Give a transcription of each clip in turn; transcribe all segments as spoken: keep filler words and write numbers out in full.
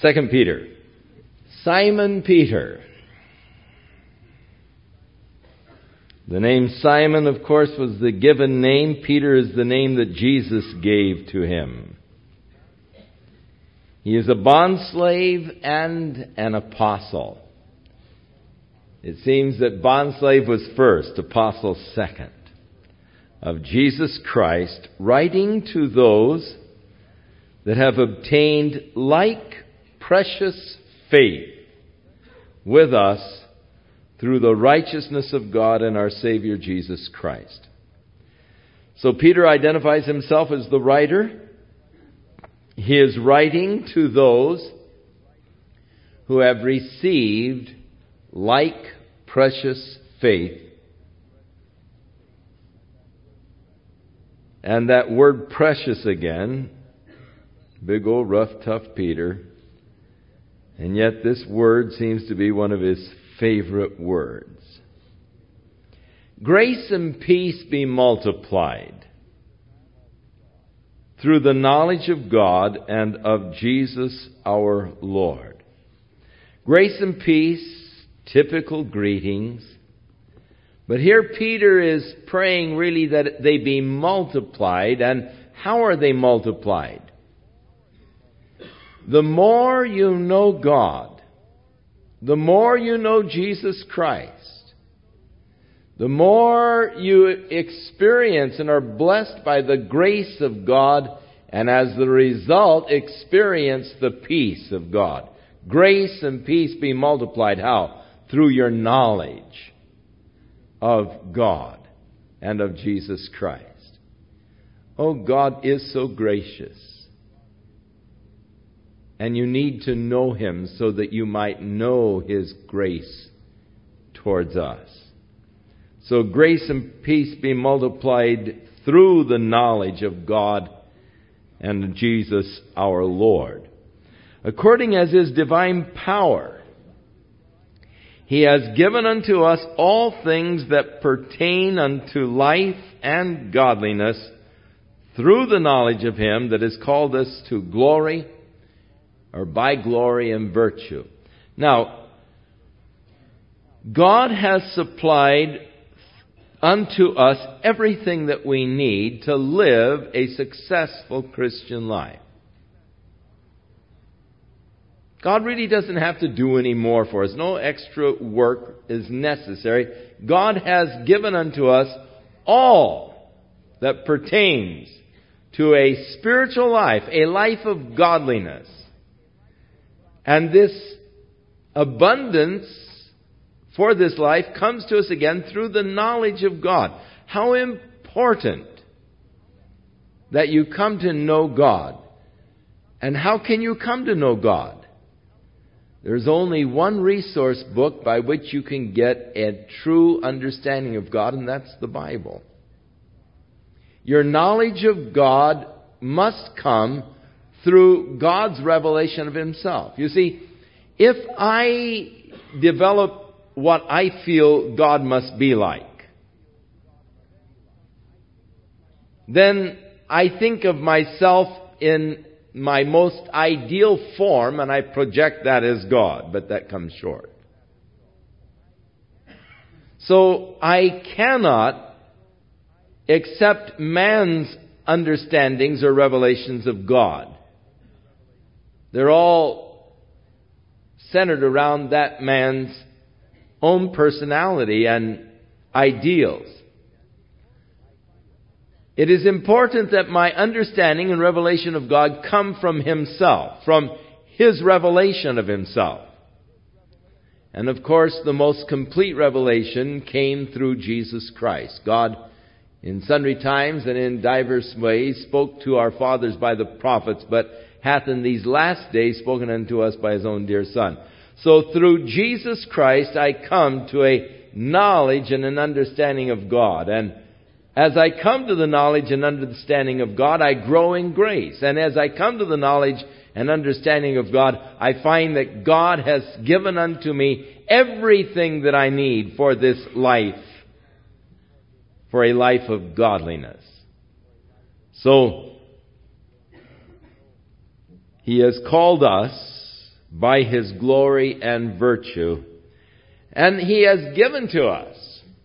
Second Peter. Simon Peter. The name Simon, of course, was the given name. Peter is the name that Jesus gave to him. He is a bondslave and an apostle. It seems that bondslave was first, apostle second, of Jesus Christ, writing to those that have obtained like precious faith with us through the righteousness of God and our Savior Jesus Christ. So Peter identifies himself as the writer. He is writing to those who have received like precious faith. And that word precious again, big old rough tough Peter. And yet this word seems to be one of his favorite words. Grace and peace be multiplied through the knowledge of God and of Jesus our Lord. Grace and peace, typical greetings. But here Peter is praying really that they be multiplied. And how are they multiplied? The more you know God, the more you know Jesus Christ, the more you experience and are blessed by the grace of God, and as the result, experience the peace of God. Grace and peace be multiplied. How? Through your knowledge of God and of Jesus Christ. Oh, God is so gracious. And you need to know Him so that you might know His grace towards us. So grace and peace be multiplied through the knowledge of God and Jesus our Lord. According as His divine power, He has given unto us all things that pertain unto life and godliness through the knowledge of Him that has called us to glory, or by glory and virtue. Now, God has supplied unto us everything that we need to live a successful Christian life. God really doesn't have to do any more for us. No extra work is necessary. God has given unto us all that pertains to a spiritual life, a life of godliness. And this abundance for this life comes to us again through the knowledge of God. How important that you come to know God. And how can you come to know God? There's only one resource book by which you can get a true understanding of God, and that's the Bible. Your knowledge of God must come through God's revelation of Himself. You see, if I develop what I feel God must be like, then I think of myself in my most ideal form, and I project that as God, but that comes short. So I cannot accept man's understandings or revelations of God. They're all centered around that man's own personality and ideals. It is important that my understanding and revelation of God come from Himself, from His revelation of Himself. And of course, the most complete revelation came through Jesus Christ. God, in sundry times and in divers ways, spoke to our fathers by the prophets, but hath in these last days spoken unto us by His own dear Son. So through Jesus Christ, I come to a knowledge and an understanding of God. And as I come to the knowledge and understanding of God, I grow in grace. And as I come to the knowledge and understanding of God, I find that God has given unto me everything that I need for this life, for a life of godliness. So, He has called us by His glory and virtue. And He has given to us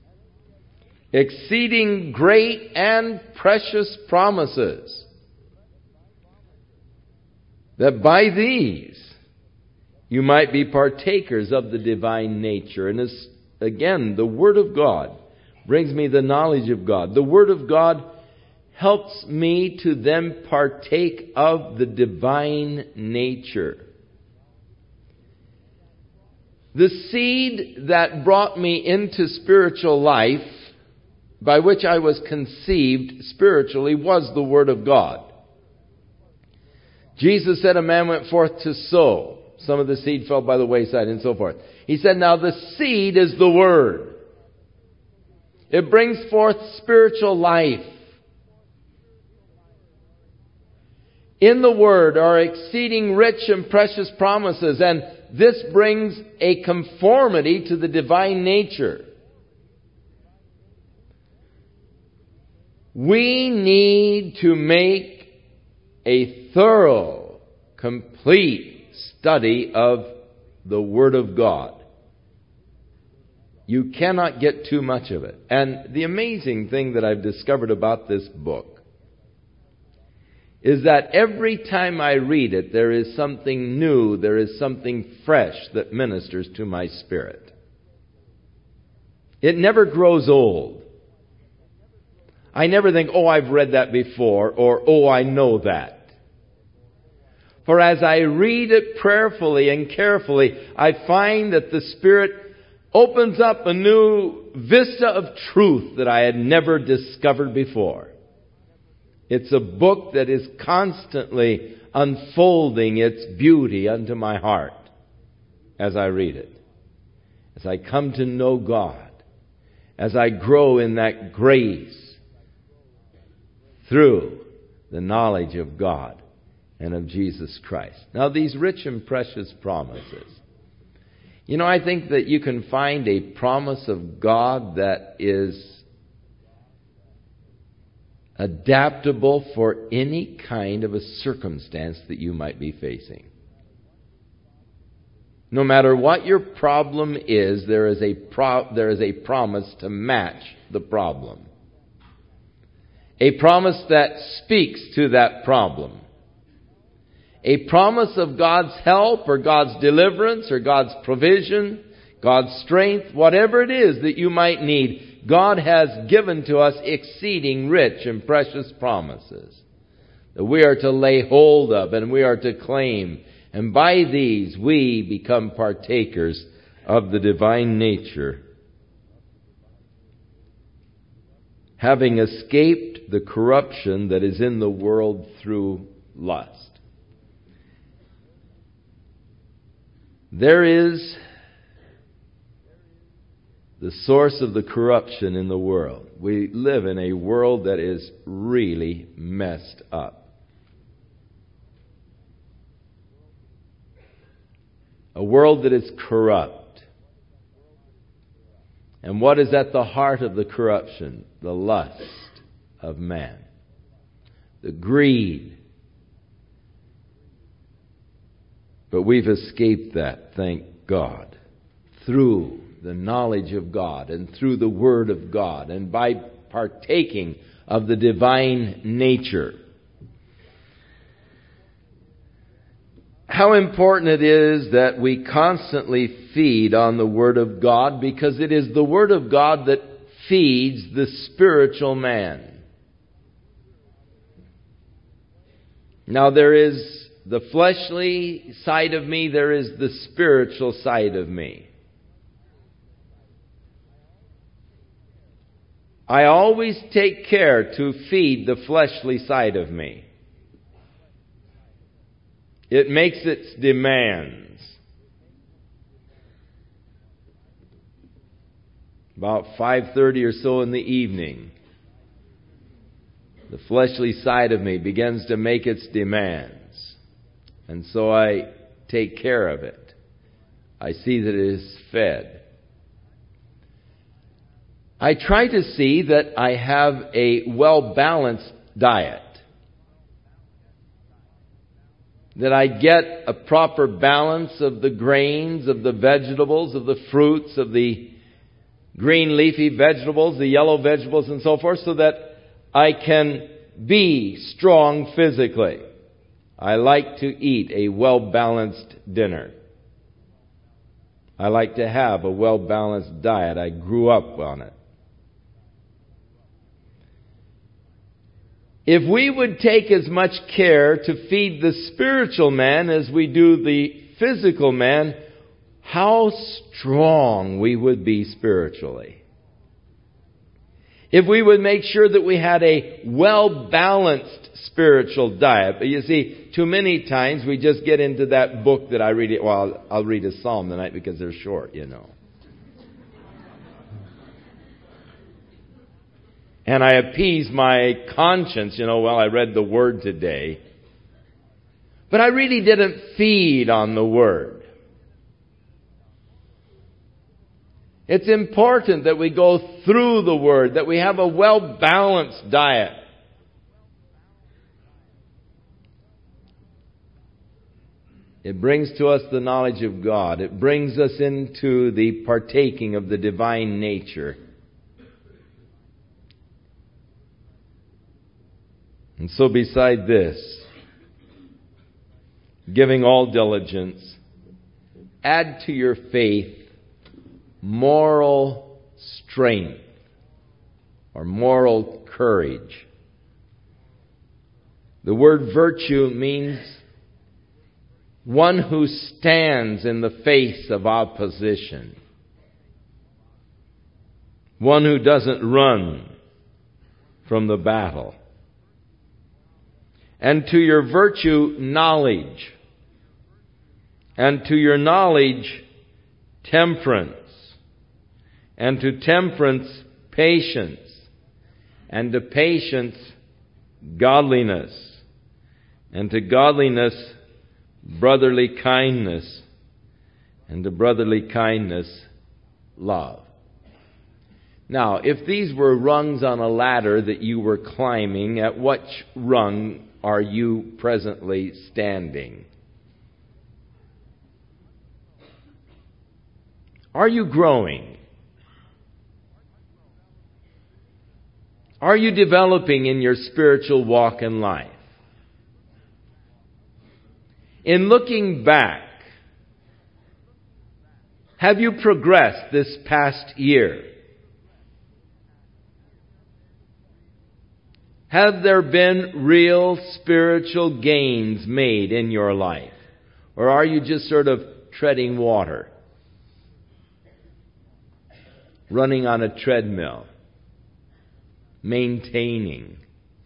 exceeding great and precious promises, that by these you might be partakers of the divine nature. And as, again, the Word of God brings me the knowledge of God. The Word of God helps me to then partake of the divine nature. The seed that brought me into spiritual life, by which I was conceived spiritually, was the Word of God. Jesus said a man went forth to sow. Some of the seed fell by the wayside and so forth. He said, now the seed is the Word. It brings forth spiritual life. In the Word are exceeding rich and precious promises, and this brings a conformity to the divine nature. We need to make a thorough, complete study of the Word of God. You cannot get too much of it. And the amazing thing that I've discovered about this book is that every time I read it, there is something new, there is something fresh that ministers to my spirit. It never grows old. I never think, oh, I've read that before, or oh, I know that. For as I read it prayerfully and carefully, I find that the Spirit opens up a new vista of truth that I had never discovered before. It's a book that is constantly unfolding its beauty unto my heart as I read it. As I come to know God, as I grow in that grace through the knowledge of God and of Jesus Christ. Now, these rich and precious promises. You know, I think that you can find a promise of God that is adaptable for any kind of a circumstance that you might be facing. No matter what your problem is, there is a pro- there is a promise to match the problem. A promise that speaks to that problem. A promise of God's help or God's deliverance or God's provision, God's strength, whatever it is that you might need, God has given to us exceeding rich and precious promises that we are to lay hold of and we are to claim. And by these we become partakers of the divine nature, having escaped the corruption that is in the world through lust. There is the source of the corruption in the world. We live in a world that is really messed up. A world that is corrupt. And what is at the heart of the corruption? The lust of man. The greed. But we've escaped that, thank God, through the knowledge of God and through the Word of God and by partaking of the divine nature. How important it is that we constantly feed on the Word of God, because it is the Word of God that feeds the spiritual man. Now there is the fleshly side of me, there is the spiritual side of me. I always take care to feed the fleshly side of me. It makes its demands. About five thirty or so in the evening, the fleshly side of me begins to make its demands. And so I take care of it. I see that it is fed. I try to see that I have a well-balanced diet. that I get a proper balance of the grains, of the vegetables, of the fruits, of the green leafy vegetables, the yellow vegetables, and so forth, so that I can be strong physically. I like to eat a well-balanced dinner. I like to have a well-balanced diet. I grew up on it. If we would take as much care to feed the spiritual man as we do the physical man, how strong we would be spiritually. If we would make sure that we had a well-balanced spiritual diet. But you see, too many times we just get into that book that I read it. Well, I'll read a psalm tonight because they're short, you know. And I appease my conscience, you know, well, I read the Word today. But I really didn't feed on the Word. It's important that we go through the Word, that we have a well-balanced diet. It brings to us the knowledge of God. It brings us into the partaking of the divine nature. And so beside this, giving all diligence, add to your faith moral strength or moral courage. The word virtue means one who stands in the face of opposition. One who doesn't run from the battle. And to your virtue, knowledge. And to your knowledge, temperance. And to temperance, patience. And to patience, godliness. And to godliness, brotherly kindness. And to brotherly kindness, love. Now, if these were rungs on a ladder that you were climbing, at what rung are you presently standing? Are you growing? Are you developing in your spiritual walk in life? In looking back, have you progressed this past year? Have there been real spiritual gains made in your life? Or are you just sort of treading water? Running on a treadmill? Maintaining?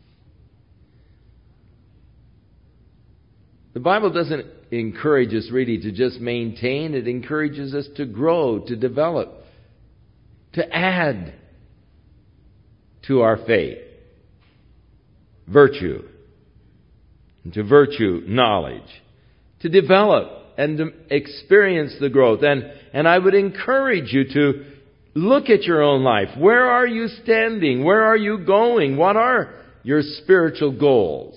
The Bible doesn't encourage us really to just maintain. It encourages us to grow, to develop, to add to our faith. Virtue. And to virtue, knowledge. To develop and to experience the growth. And, and I would encourage you to look at your own life. Where are you standing? Where are you going? What are your spiritual goals?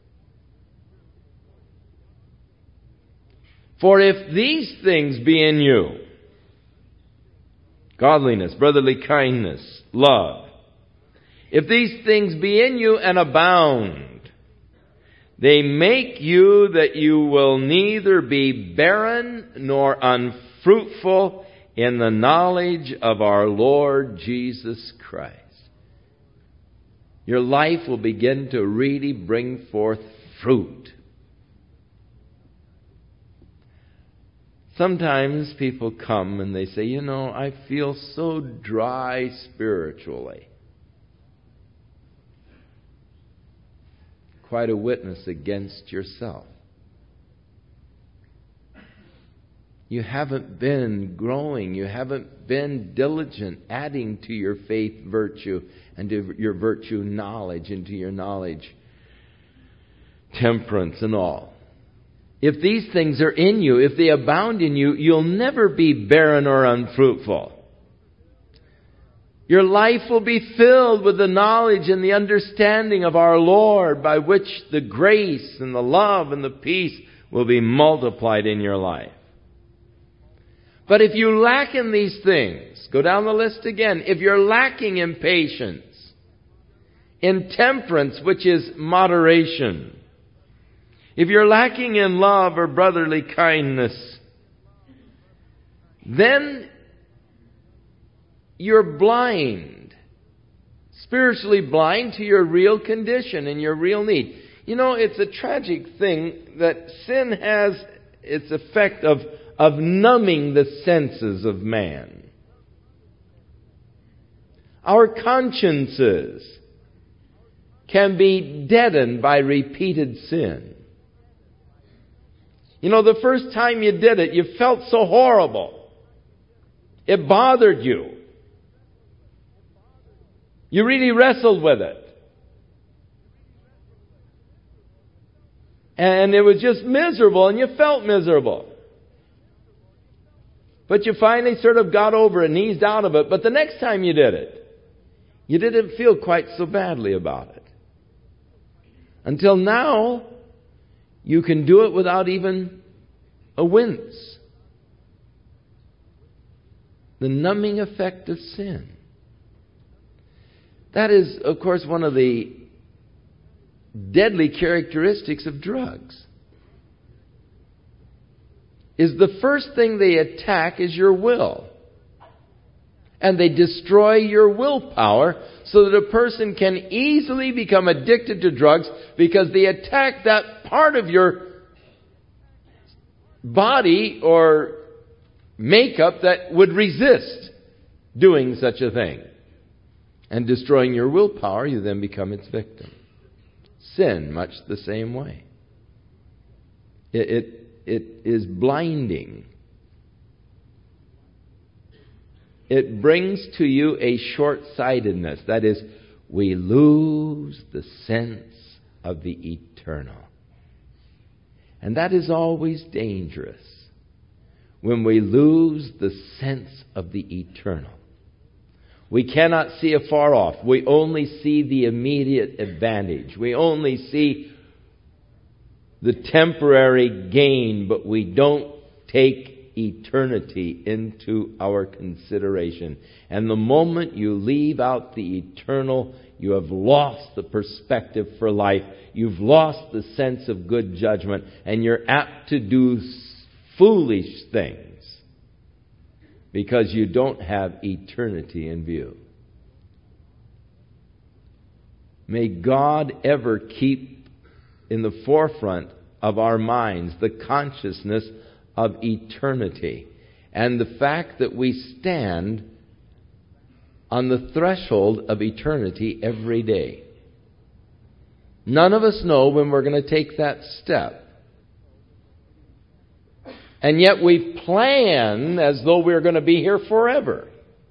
For if these things be in you, godliness, brotherly kindness, love, if these things be in you and abound, they make you that you will neither be barren nor unfruitful in the knowledge of our Lord Jesus Christ. Your life will begin to really bring forth fruit. Sometimes people come and they say, you know, I feel so dry spiritually. Quite a witness against yourself. You haven't been growing. You haven't been diligent, adding to your faith virtue and to your virtue knowledge, and to your knowledge temperance and all. If these things are in you, if they abound in you, you'll never be barren or unfruitful. Your life will be filled with the knowledge and the understanding of our Lord, by which the grace and the love and the peace will be multiplied in your life. But if you lack in these things, go down the list again. If you're lacking in patience, in temperance, which is moderation, if you're lacking in love or brotherly kindness, then you're blind, spiritually blind to your real condition and your real need. You know, it's a tragic thing that sin has its effect of, of numbing the senses of man. Our consciences can be deadened by repeated sin. You know, the first time you did it, you felt so horrible. It bothered you. You really wrestled with it. And it was just miserable, and you felt miserable. But you finally sort of got over it and eased out of it. But the next time you did it, you didn't feel quite so badly about it. Until now, you can do it without even a wince. The numbing effect of sin. That is, of course, one of the deadly characteristics of drugs. Is the first thing they attack is your will. And they destroy your willpower so that a person can easily become addicted to drugs because they attack that part of your body or makeup that would resist doing such a thing. And destroying your willpower, you then become its victim. Sin, much the same way. It, it, it is blinding. It brings to you a short-sightedness. That is, we lose the sense of the eternal. And that is always dangerous. When we lose the sense of the eternal. We cannot see afar off. We only see the immediate advantage. We only see the temporary gain, but we don't take eternity into our consideration. And the moment you leave out the eternal, you have lost the perspective for life. You've lost the sense of good judgment, and you're apt to do foolish things. Because you don't have eternity in view. May God ever keep in the forefront of our minds the consciousness of eternity and the fact that we stand on the threshold of eternity every day. None of us know when we're going to take that step. And yet we plan as though we're going to be here forever.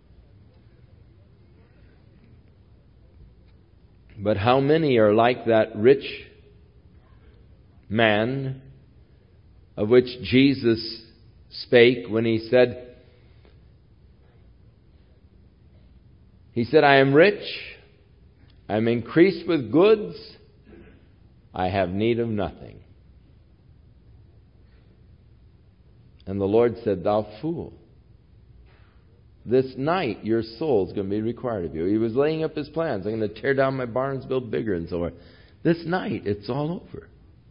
But how many are like that rich man of which Jesus spake when he said, He said, I am rich, I am increased with goods, I have need of nothing. And the Lord said, thou fool, this night your soul is going to be required of you. He was laying up his plans. I'm going to tear down my barns, build bigger, and so on. This night, it's all over.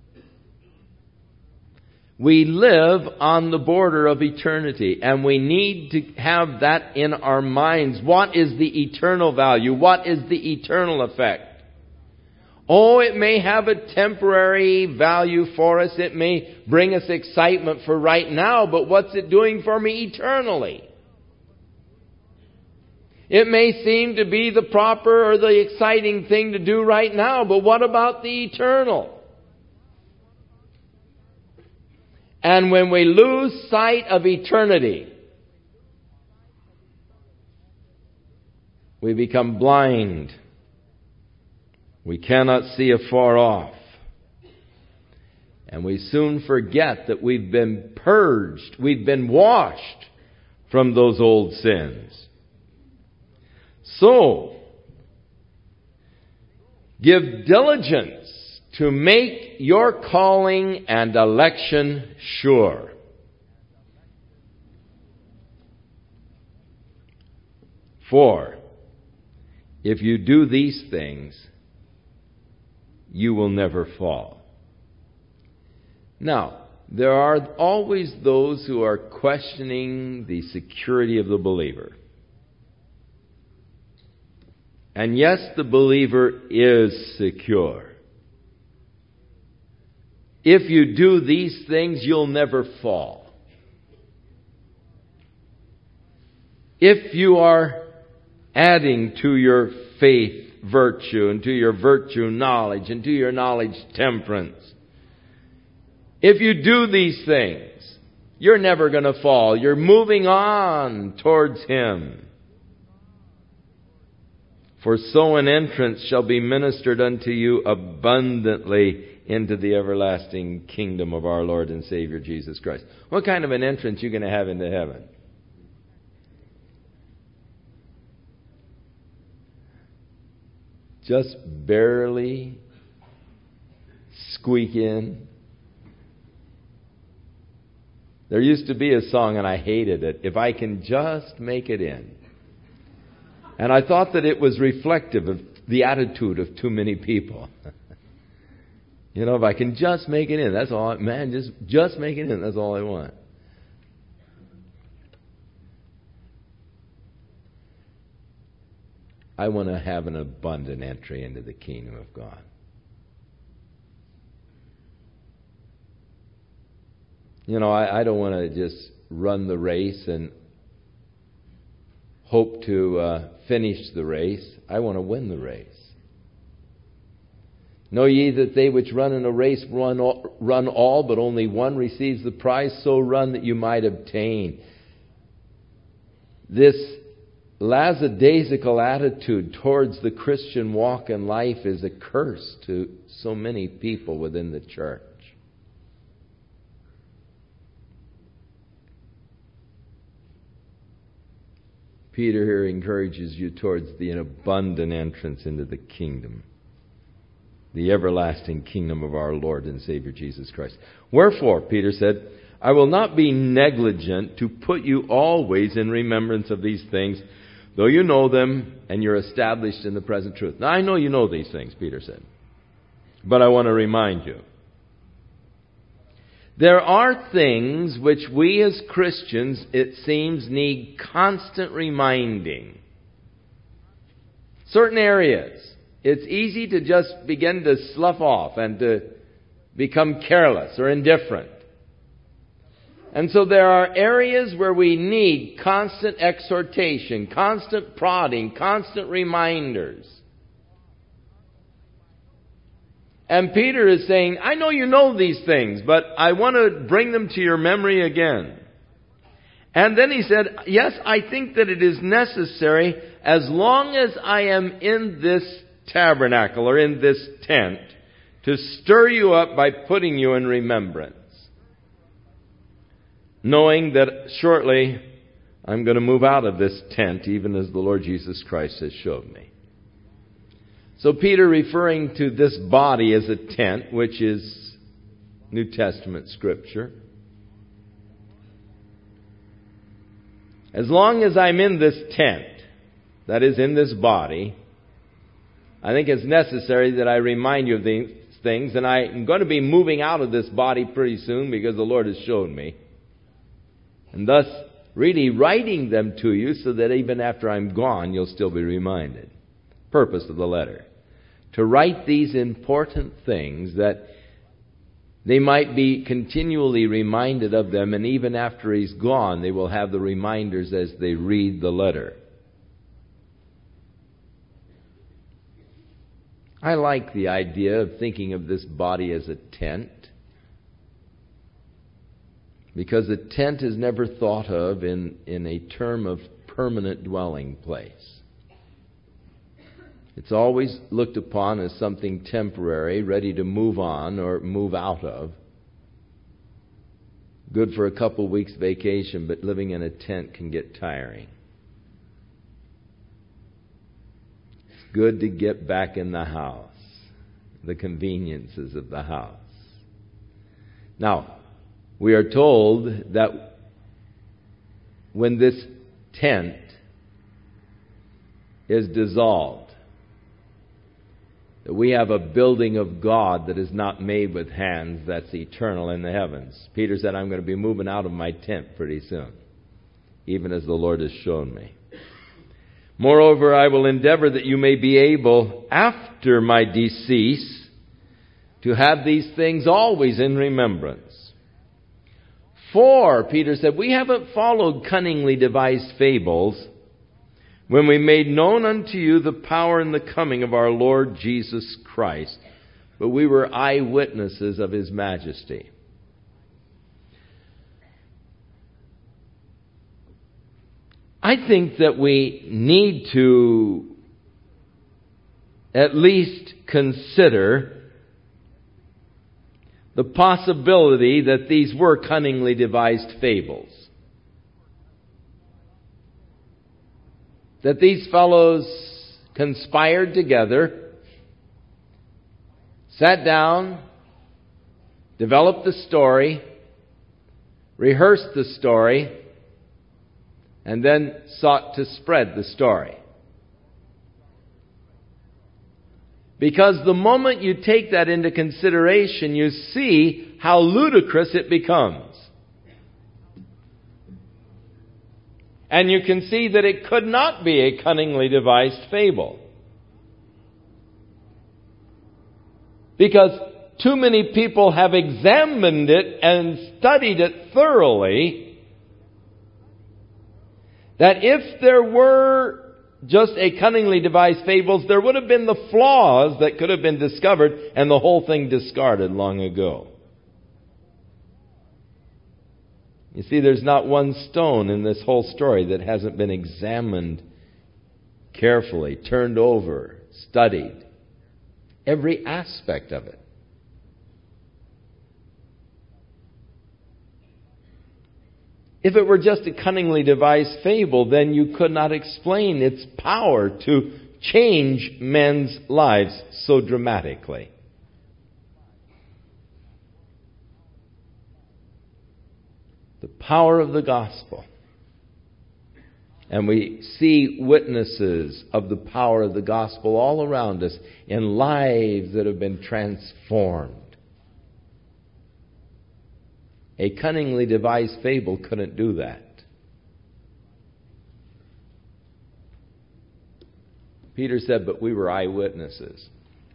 We live on the border of eternity, and we need to have that in our minds. What is the eternal value? What is the eternal effect? Oh, it may have a temporary value for us. It may bring us excitement for right now, but what's it doing for me eternally? It may seem to be the proper or the exciting thing to do right now, but what about the eternal? And when we lose sight of eternity, we become blind. We cannot see afar off. And we soon forget that we've been purged, we've been washed from those old sins. So, give diligence to make your calling and election sure. For if you do these things, you will never fall. Now, there are always those who are questioning the security of the believer. And yes, the believer is secure. If you do these things, you'll never fall. If you are adding to your faith virtue, and to your virtue knowledge, and to your knowledge temperance, if you do these things, you're never going to fall. You're moving on towards Him. For so an entrance shall be ministered unto you abundantly into the everlasting kingdom of our Lord and Savior Jesus Christ. What kind of an entrance are you going to have into heaven? Just barely squeak in. There used to be a song, and I hated it, "If I Can Just Make It In." And I thought that it was reflective of the attitude of too many people. You know, if I can just make it in, that's all. I, man, just just make it in. That's all I want. I want to have an abundant entry into the kingdom of God. You know, I, I don't want to just run the race and hope to uh, finish the race. I want to win the race. Know ye that they which run in a race run all, run all, but only one receives the prize? So run that you might obtain. This lackadaisical attitude towards the Christian walk in life is a curse to so many people within the church. Peter here encourages you towards the abundant entrance into the kingdom, the everlasting kingdom of our Lord and Savior Jesus Christ. Wherefore, Peter said, I will not be negligent to put you always in remembrance of these things, though you know them and you're established in the present truth. Now, I know you know these things, Peter said, but I want to remind you. There are things which we as Christians, it seems, need constant reminding. Certain areas, it's easy to just begin to slough off and to become careless or indifferent. And so there are areas where we need constant exhortation, constant prodding, constant reminders. And Peter is saying, I know you know these things, but I want to bring them to your memory again. And then he said, yes, I think that it is necessary, as long as I am in this tabernacle or in this tent, to stir you up by putting you in remembrance. Knowing that shortly I'm going to move out of this tent, even as the Lord Jesus Christ has showed me. So Peter, referring to this body as a tent, which is New Testament Scripture, as long as I'm in this tent, that is, in this body, I think it's necessary that I remind you of these things, and I'm going to be moving out of this body pretty soon because the Lord has shown me. And thus, really writing them to you so that even after I'm gone, you'll still be reminded. Purpose of the letter. To write these important things that they might be continually reminded of them, and even after he's gone, they will have the reminders as they read the letter. I like the idea of thinking of this body as a tent, because a tent is never thought of in, in a term of permanent dwelling place. It's always looked upon as something temporary, ready to move on or move out of. Good for a couple weeks vacation, but living in a tent can get tiring. It's good to get back in the house the conveniences of the house. Now, we are told that when this tent is dissolved, that we have a building of God that is not made with hands, that's eternal in the heavens. Peter said, I'm going to be moving out of my tent pretty soon, even as the Lord has shown me. Moreover, I will endeavor that you may be able, after my decease, to have these things always in remembrance. For, Peter said, we haven't followed cunningly devised fables when we made known unto you the power and the coming of our Lord Jesus Christ, but we were eyewitnesses of His majesty. I think that we need to at least consider the possibility that these were cunningly devised fables. That these fellows conspired together, sat down, developed the story, rehearsed the story, and then sought to spread the story. Because the moment you take that into consideration, you see how ludicrous it becomes. And you can see that it could not be a cunningly devised fable. Because too many people have examined it and studied it thoroughly, that if there were just a cunningly devised fables, there would have been the flaws that could have been discovered and the whole thing discarded long ago. You see, there's not one stone in this whole story that hasn't been examined carefully, turned over, studied. Every aspect of it. If it were just a cunningly devised fable, then you could not explain its power to change men's lives so dramatically. The power of the gospel. And we see witnesses of the power of the gospel all around us in lives that have been transformed. A cunningly devised fable couldn't do that. Peter said, but we were eyewitnesses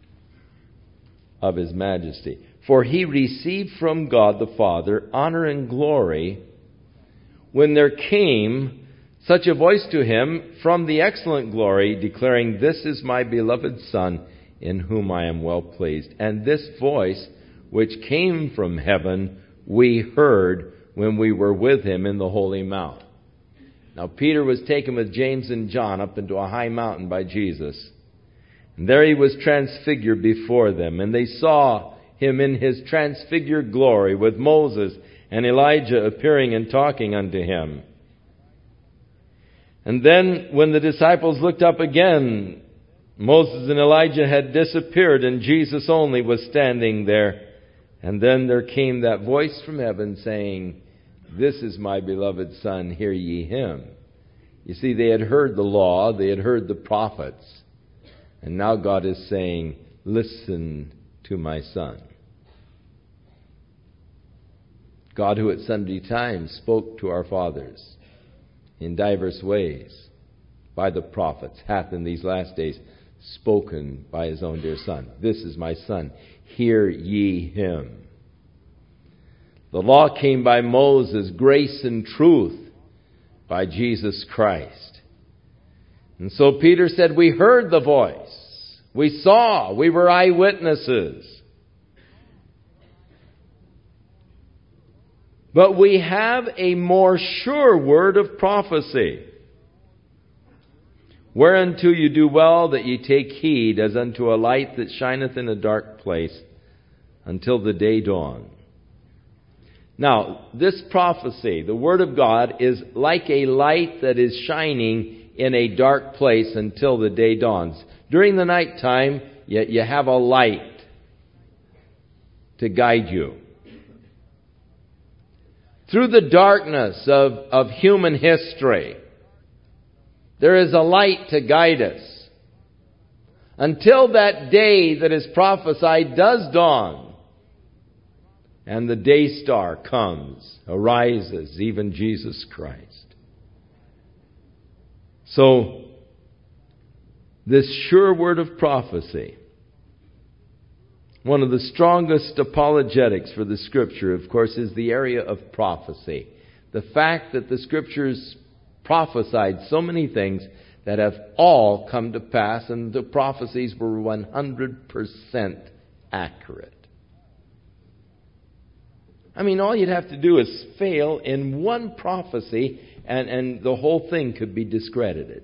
of His majesty. For He received from God the Father honor and glory when there came such a voice to Him from the excellent glory, declaring, This is my beloved Son, in whom I am well pleased. And this voice, which came from heaven, we heard when we were with Him in the Holy Mount. Now Peter was taken with James and John up into a high mountain by Jesus. And there He was transfigured before them. And they saw Him in His transfigured glory, with Moses and Elijah appearing and talking unto Him. And then when the disciples looked up again, Moses and Elijah had disappeared and Jesus only was standing there. And then there came that voice from heaven saying, This is my beloved Son, hear ye Him. You see, they had heard the law, they had heard the prophets. And now God is saying, Listen to my Son. God, who at sundry times spoke to our fathers in diverse ways by the prophets, hath in these last days spoken by His own dear Son. This is my Son, hear ye Him. The law came by Moses, grace and truth by Jesus Christ. And so Peter said, we heard the voice. We saw. We were eyewitnesses. But we have a more sure word of prophecy. Whereunto you do well that ye take heed, as unto a light that shineth in a dark place, until the day dawn. Now, this prophecy, the Word of God, is like a light that is shining in a dark place until the day dawns. During the nighttime, you, you have a light to guide you. Through the darkness of, of human history, there is a light to guide us. Until that day that is prophesied does dawn, and the day star comes, arises, even Jesus Christ. So, this sure word of prophecy, one of the strongest apologetics for the Scripture, of course, is the area of prophecy. The fact that the Scriptures prophesied so many things that have all come to pass, and the prophecies were one hundred percent accurate. I mean, all you'd have to do is fail in one prophecy, and, and the whole thing could be discredited.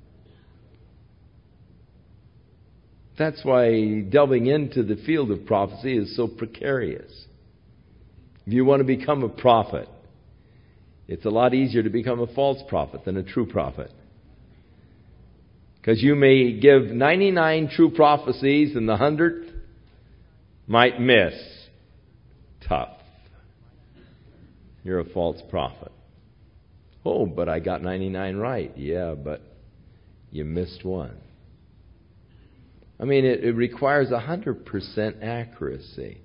That's why delving into the field of prophecy is so precarious. If you want to become a prophet, it's a lot easier to become a false prophet than a true prophet. Because you may give ninety-nine true prophecies and the hundredth might miss. Tough. You're a false prophet. Oh, but I got ninety-nine right. Yeah, but you missed one. I mean, it, it requires one hundred percent accuracy.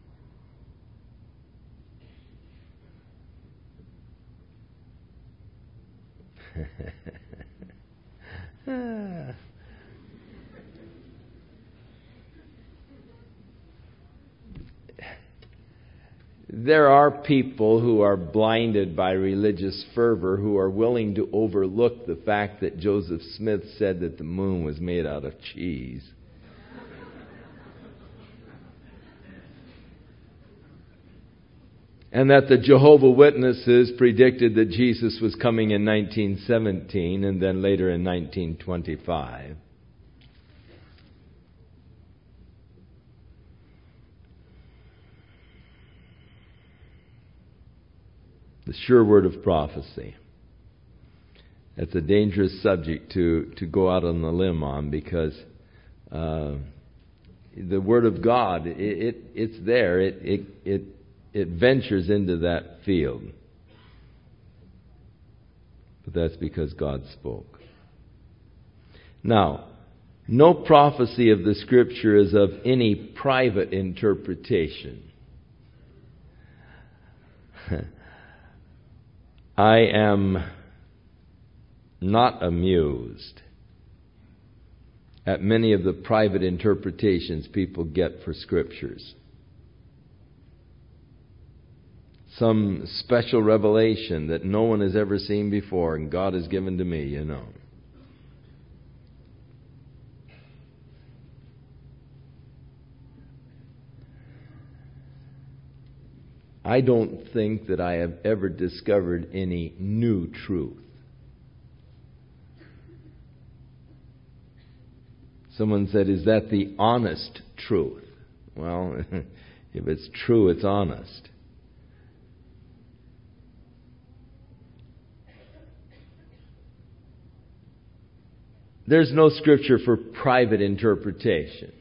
There are people who are blinded by religious fervor who are willing to overlook the fact that Joseph Smith said that the moon was made out of cheese. And that the Jehovah Witnesses predicted that Jesus was coming in nineteen seventeen and then later in nineteen twenty-five. The sure word of prophecy. That's a dangerous subject to, to go out on the limb on, because uh, the word of God, it, it it's there. It it it it ventures into that field. But that's because God spoke. Now, no prophecy of the Scripture is of any private interpretation. I am not amused at many of the private interpretations people get for Scriptures. Some special revelation that no one has ever seen before and God has given to me, you know. I don't think that I have ever discovered any new truth. Someone said, is that the honest truth? Well, if it's true, it's honest. There's no Scripture for private interpretation.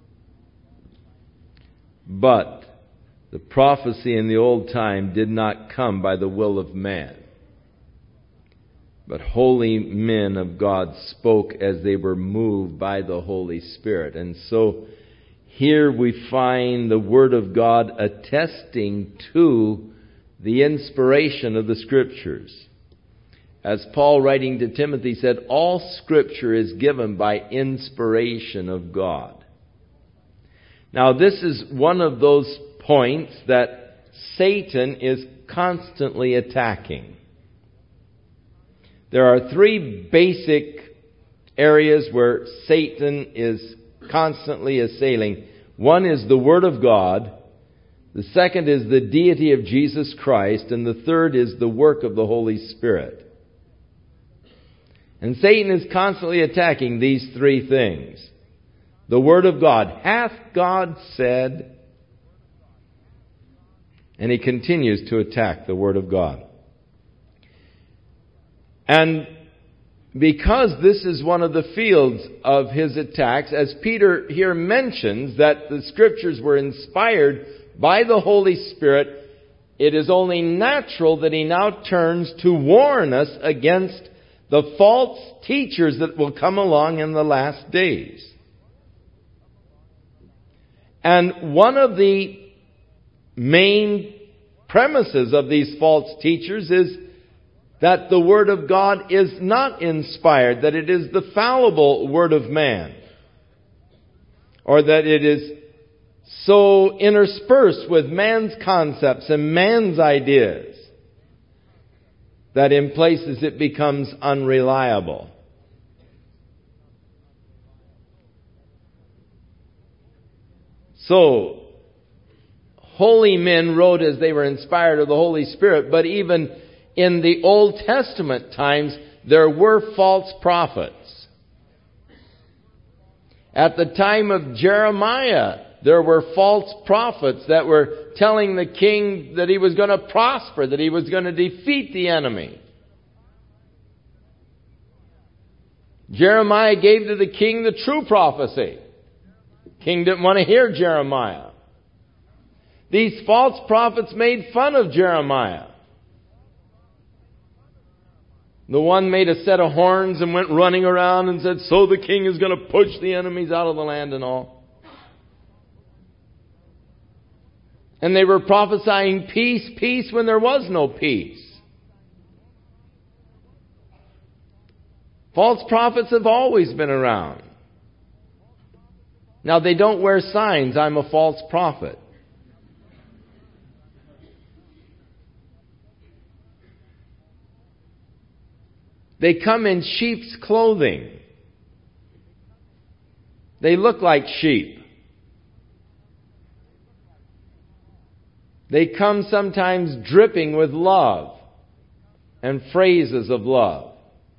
But the prophecy in the old time did not come by the will of man. But holy men of God spoke as they were moved by the Holy Spirit. And so here we find the Word of God attesting to the inspiration of the Scriptures. As Paul, writing to Timothy, said, all Scripture is given by inspiration of God. Now, this is one of those points that Satan is constantly attacking. There are three basic areas where Satan is constantly assailing. One is the Word of God. The second is the deity of Jesus Christ. And the third is the work of the Holy Spirit. And Satan is constantly attacking these three things. The Word of God. Hath God said? And he continues to attack the Word of God. And because this is one of the fields of his attacks, as Peter here mentions that the Scriptures were inspired by the Holy Spirit, it is only natural that he now turns to warn us against the false teachers that will come along in the last days. And one of the main premises of these false teachers is that the Word of God is not inspired, that it is the fallible Word of man, or that it is so interspersed with man's concepts and man's ideas that in places it becomes unreliable. So, holy men wrote as they were inspired of the Holy Spirit, but even in the Old Testament times, there were false prophets. At the time of Jeremiah, there were false prophets that were telling the king that he was going to prosper, that he was going to defeat the enemy. Jeremiah gave to the king the true prophecy. The king didn't want to hear Jeremiah. These false prophets made fun of Jeremiah. The one made a set of horns and went running around and said, so the king is going to push the enemies out of the land and all. And they were prophesying peace, peace when there was no peace. False prophets have always been around. Now they don't wear signs, I'm a false prophet. They come in sheep's clothing. They look like sheep. They come sometimes dripping with love and phrases of love.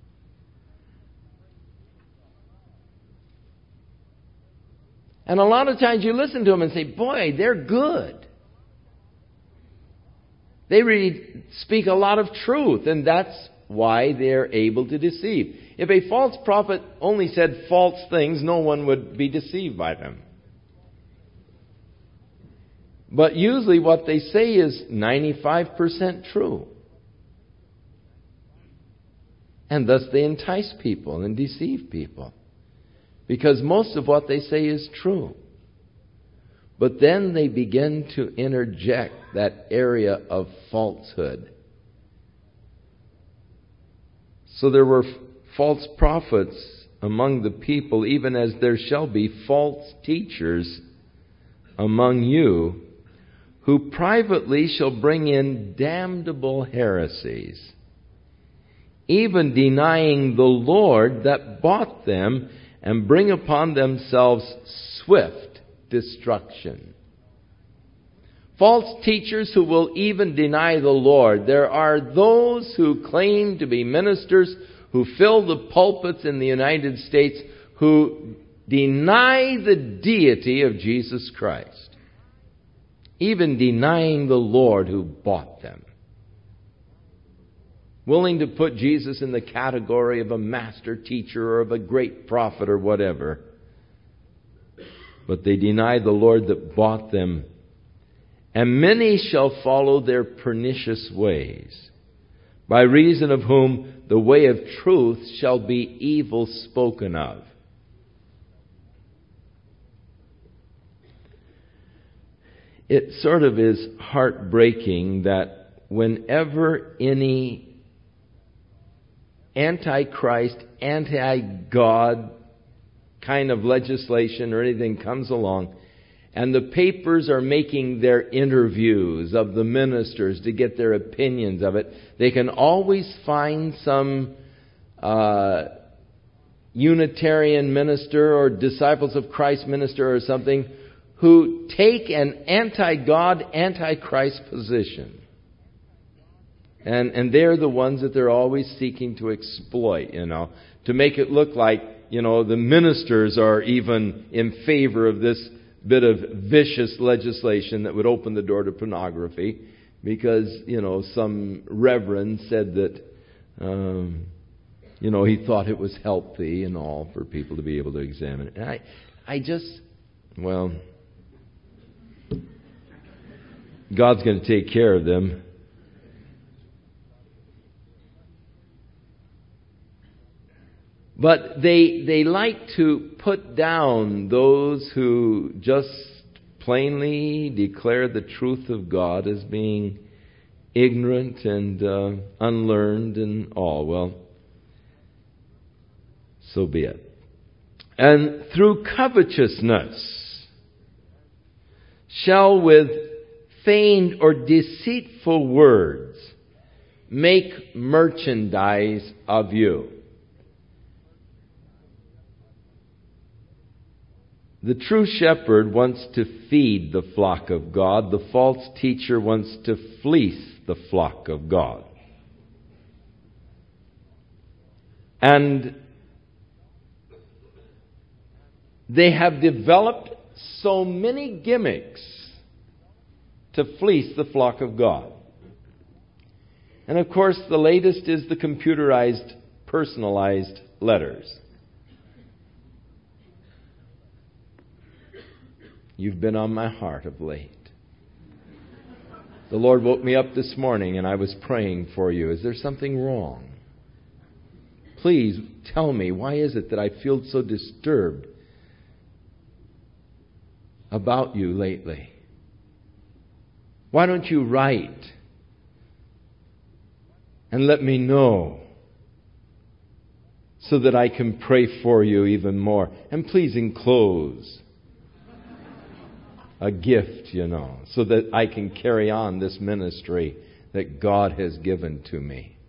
And a lot of times you listen to them and say, boy, they're good. They really speak a lot of truth, and that's why they're able to deceive. If a false prophet only said false things, no one would be deceived by them. But usually what they say is ninety-five percent true. And thus they entice people and deceive people. Because most of what they say is true. But then they begin to interject that area of falsehood. So there were false prophets among the people, even as there shall be false teachers among you, who privately shall bring in damnable heresies, even denying the Lord that bought them, and bring upon themselves swift destruction. False teachers who will even deny the Lord. There are those who claim to be ministers who fill the pulpits in the United States who deny the deity of Jesus Christ, even denying the Lord who bought them. Willing to put Jesus in the category of a master teacher or of a great prophet or whatever. But they deny the Lord that bought them. And many shall follow their pernicious ways, by reason of whom the way of truth shall be evil spoken of. It sort of is heartbreaking that whenever any anti-Christ, anti-God kind of legislation or anything comes along, and the papers are making their interviews of the ministers to get their opinions of it, they can always find some uh, Unitarian minister or Disciples of Christ minister or something who take an anti-God, anti-Christ position. And and they're the ones that they're always seeking to exploit, you know, to make it look like, you know, the ministers are even in favor of this bit of vicious legislation that would open the door to pornography because, you know, some reverend said that, um, you know, he thought it was healthy and all for people to be able to examine it. And I, I just, well, God's going to take care of them. But they they like to put down those who just plainly declare the truth of God as being ignorant and uh, unlearned and all. Well, so be it. And through covetousness shall with feigned or deceitful words make merchandise of you. The true shepherd wants to feed the flock of God. The false teacher wants to fleece the flock of God. And they have developed so many gimmicks to fleece the flock of God. And of course, the latest is the computerized, personalized letters. You've been on my heart of late. The Lord woke me up this morning and I was praying for you. Is there something wrong? Please tell me, why is it that I feel so disturbed about you lately? Why don't you write and let me know so that I can pray for you even more? And please enclose a gift, you know, so that I can carry on this ministry that God has given to me.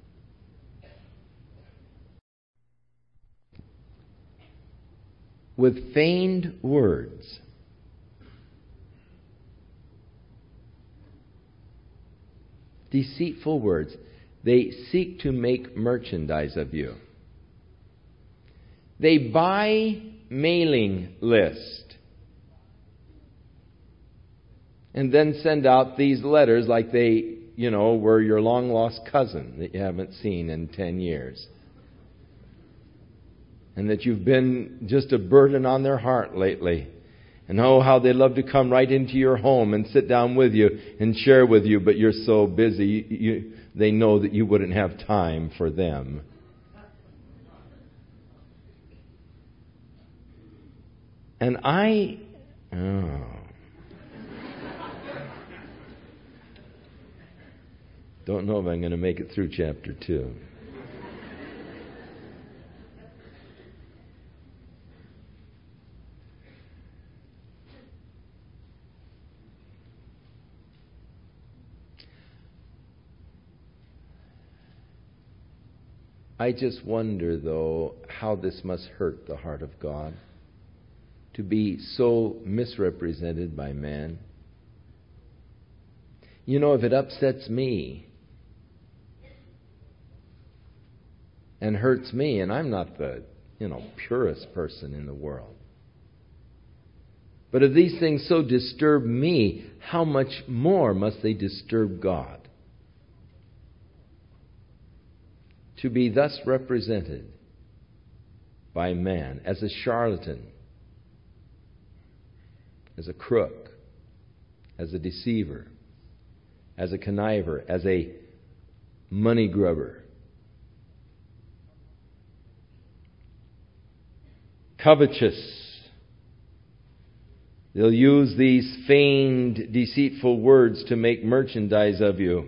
With feigned words. Deceitful words. They seek to make merchandise of you. They buy mailing lists. And then send out these letters like they, you know, were your long-lost cousin that you haven't seen in ten years. And that you've been just a burden on their heart lately. And oh, how they love to come right into your home and sit down with you and share with you, but you're so busy, you, you, they know that you wouldn't have time for them. And I... Oh... Don't know if I'm going to make it through chapter two. I just wonder, though, how this must hurt the heart of God to be so misrepresented by man. You know, if it upsets me and hurts me, and I'm not the, you know, purest person in the world. But if these things so disturb me, how much more must they disturb God? To be thus represented by man as a charlatan, as a crook, as a deceiver, as a conniver, as a money grubber. Covetous. They'll use these feigned, deceitful words to make merchandise of you.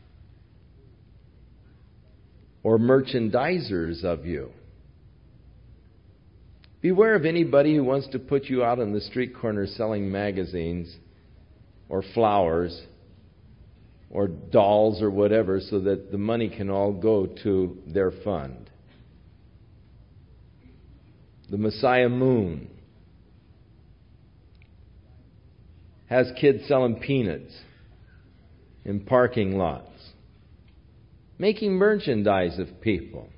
Or merchandisers of you. Beware of anybody who wants to put you out on the street corner selling magazines or flowers or dolls or whatever so that the money can all go to their fund. The Messiah Moon has kids selling peanuts in parking lots, making merchandise of people.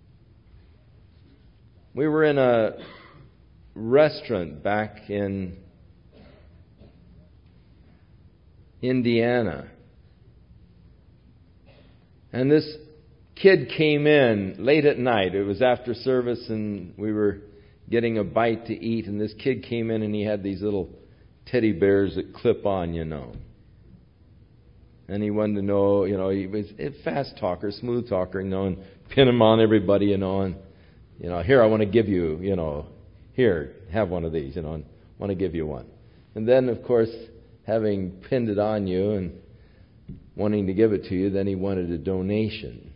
We were in a restaurant back in Indiana, and this kid came in late at night. It was after service, and we were getting a bite to eat, and this kid came in and he had these little teddy bears that clip on, you know. And he wanted to know, you know, he was a fast talker, smooth talker, you know, and pin him on everybody, you know, and, you know, here, I want to give you, you know, here, have one of these, you know, and I want to give you one. And then, of course, having pinned it on you and wanting to give it to you, then he wanted a donation.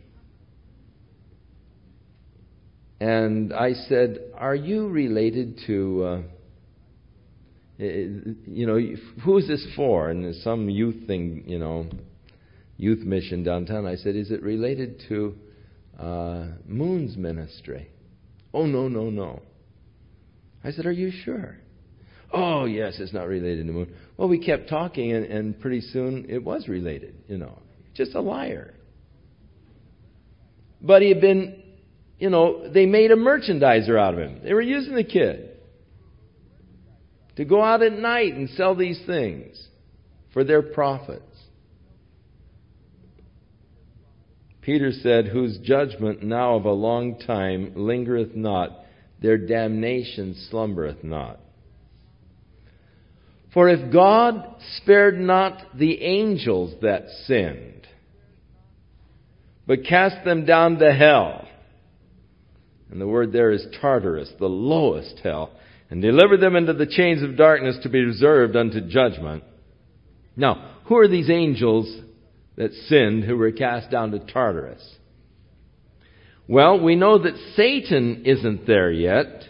And I said, are you related to, uh, you know, who is this for? And there's some youth thing, you know, youth mission downtown. I said, is it related to uh, Moon's ministry? Oh, no, no, no. I said, are you sure? Oh, yes, it's not related to Moon. Well, we kept talking, and, and pretty soon it was related, you know. Just a liar. But he had been, you know, they made a merchandiser out of him. They were using the kid to go out at night and sell these things for their profits. Peter said, whose judgment now of a long time lingereth not, their damnation slumbereth not. For if God spared not the angels that sinned, but cast them down to hell, and the word there is Tartarus, the lowest hell, and delivered them into the chains of darkness to be reserved unto judgment. Now, who are these angels that sinned who were cast down to Tartarus? Well, we know that Satan isn't there yet,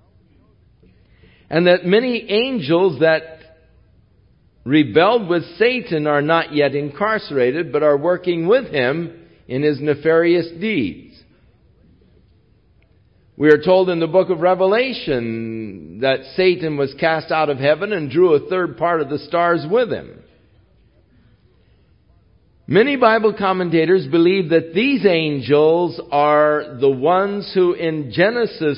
and that many angels that rebelled with Satan are not yet incarcerated, but are working with him in his nefarious deeds. We are told in the book of Revelation that Satan was cast out of heaven and drew a third part of the stars with him. Many Bible commentators believe that these angels are the ones who in Genesis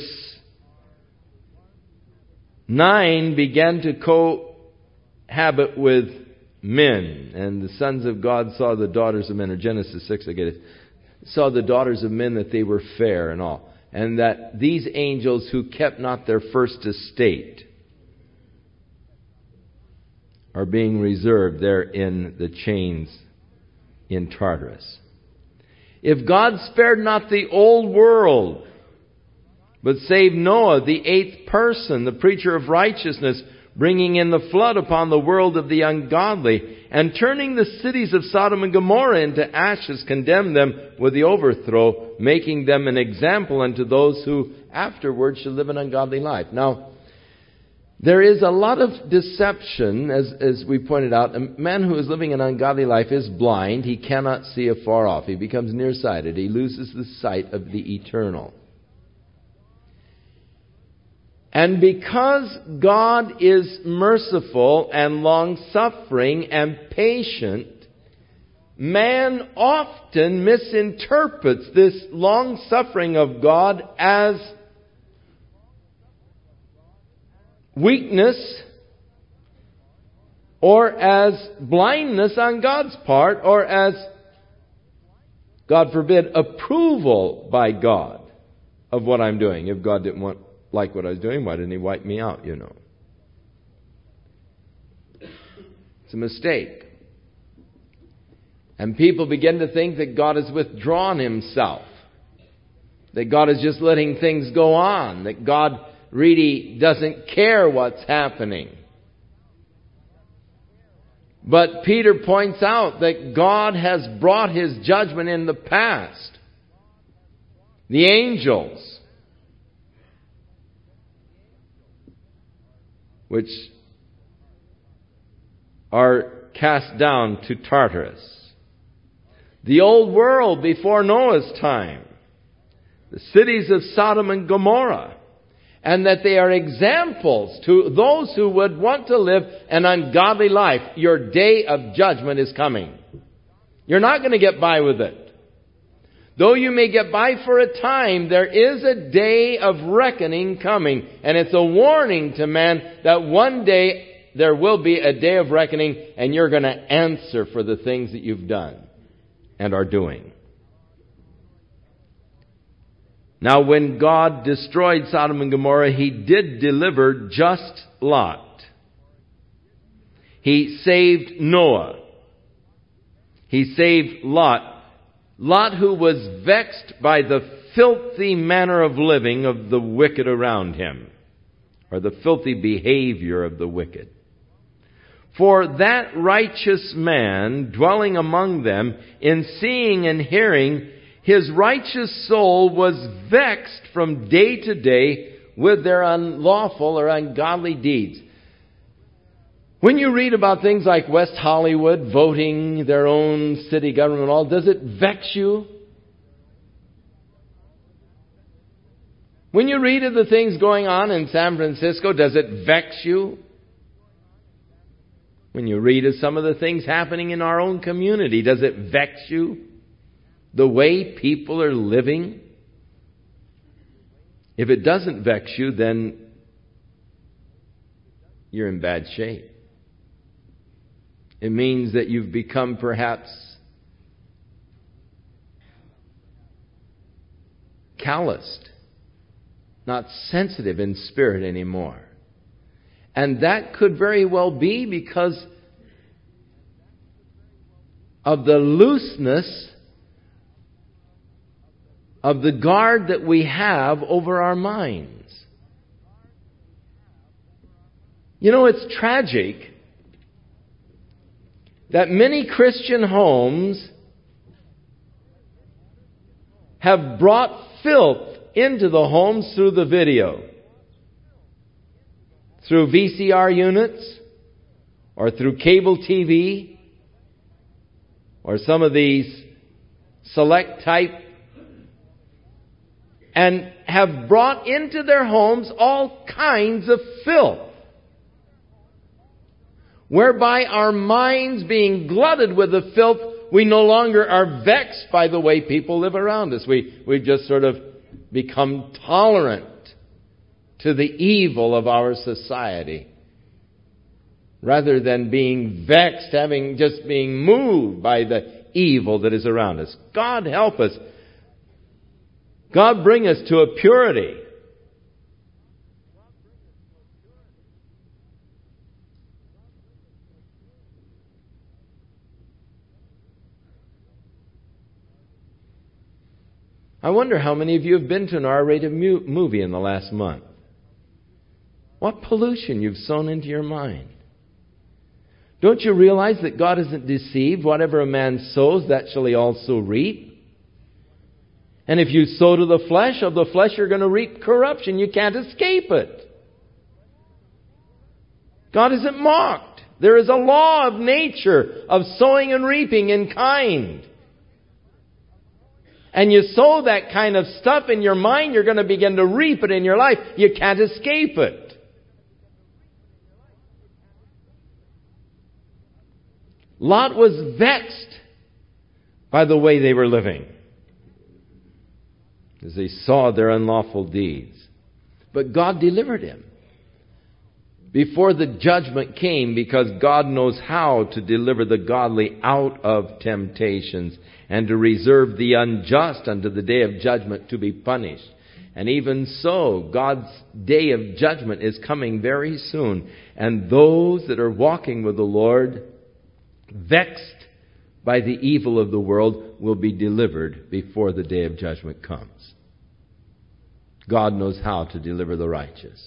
nine began to cohabit with men. And the sons of God saw the daughters of men, or Genesis six, I get it, saw the daughters of men that they were fair and all. And that these angels who kept not their first estate are being reserved there in the chains in Tartarus. If God spared not the old world, but saved Noah, the eighth person, the preacher of righteousness, bringing in the flood upon the world of the ungodly, and turning the cities of Sodom and Gomorrah into ashes, condemned them with the overthrow, making them an example unto those who afterwards shall live an ungodly life. Now, there is a lot of deception, as, as we pointed out. A man who is living an ungodly life is blind. He cannot see afar off. He becomes nearsighted. He loses the sight of the eternal. And because God is merciful and long-suffering and patient, man often misinterprets this long-suffering of God as weakness or as blindness on God's part, or as, God forbid, approval by God of what I'm doing. If God didn't want like what I was doing, why didn't He wipe me out, you know? It's a mistake. And people begin to think that God has withdrawn Himself. That God is just letting things go on. That God really doesn't care what's happening. But Peter points out that God has brought His judgment in the past. The angels, which are cast down to Tartarus. The old world before Noah's time. The cities of Sodom and Gomorrah. And that they are examples to those who would want to live an ungodly life. Your day of judgment is coming. You're not going to get by with it. Though you may get by for a time, there is a day of reckoning coming. And it's a warning to man that one day there will be a day of reckoning, and you're going to answer for the things that you've done and are doing. Now, when God destroyed Sodom and Gomorrah, He did deliver just Lot. He saved Noah. He saved Lot. Lot, who was vexed by the filthy manner of living of the wicked around him, or the filthy behavior of the wicked. For that righteous man dwelling among them, in seeing and hearing, his righteous soul was vexed from day to day with their unlawful or ungodly deeds. When you read about things like West Hollywood voting their own city government and all, does it vex you? When you read of the things going on in San Francisco, does it vex you? When you read of some of the things happening in our own community, does it vex you? The way people are living? If it doesn't vex you, then you're in bad shape. It means that you've become perhaps calloused, not sensitive in spirit anymore. And that could very well be because of the looseness of the guard that we have over our minds. You know, it's tragic that many Christian homes have brought filth into the homes through the video. Through V C R units, or through cable T V, or some of these select type, and have brought into their homes all kinds of filth, whereby our minds being glutted with the filth, we no longer are vexed by the way people live around us. We, we've just sort of become tolerant to the evil of our society, rather than being vexed, having just being moved by the evil that is around us. God help us. God bring us to a purity. I wonder how many of you have been to an R-rated mu- movie in the last month. What pollution you've sown into your mind. Don't you realize that God isn't deceived? Whatever a man sows, that shall he also reap. And if you sow to the flesh, of the flesh you're going to reap corruption. You can't escape it. God isn't mocked. There is a law of nature of sowing and reaping in kind. And you sow that kind of stuff in your mind, you're going to begin to reap it in your life. You can't escape it. Lot was vexed by the way they were living as they saw their unlawful deeds. But God delivered him before the judgment came, because God knows how to deliver the godly out of temptations and to reserve the unjust unto the day of judgment to be punished. And even so, God's day of judgment is coming very soon. And those that are walking with the Lord, vexed by the evil of the world, will be delivered before the day of judgment comes. God knows how to deliver the righteous.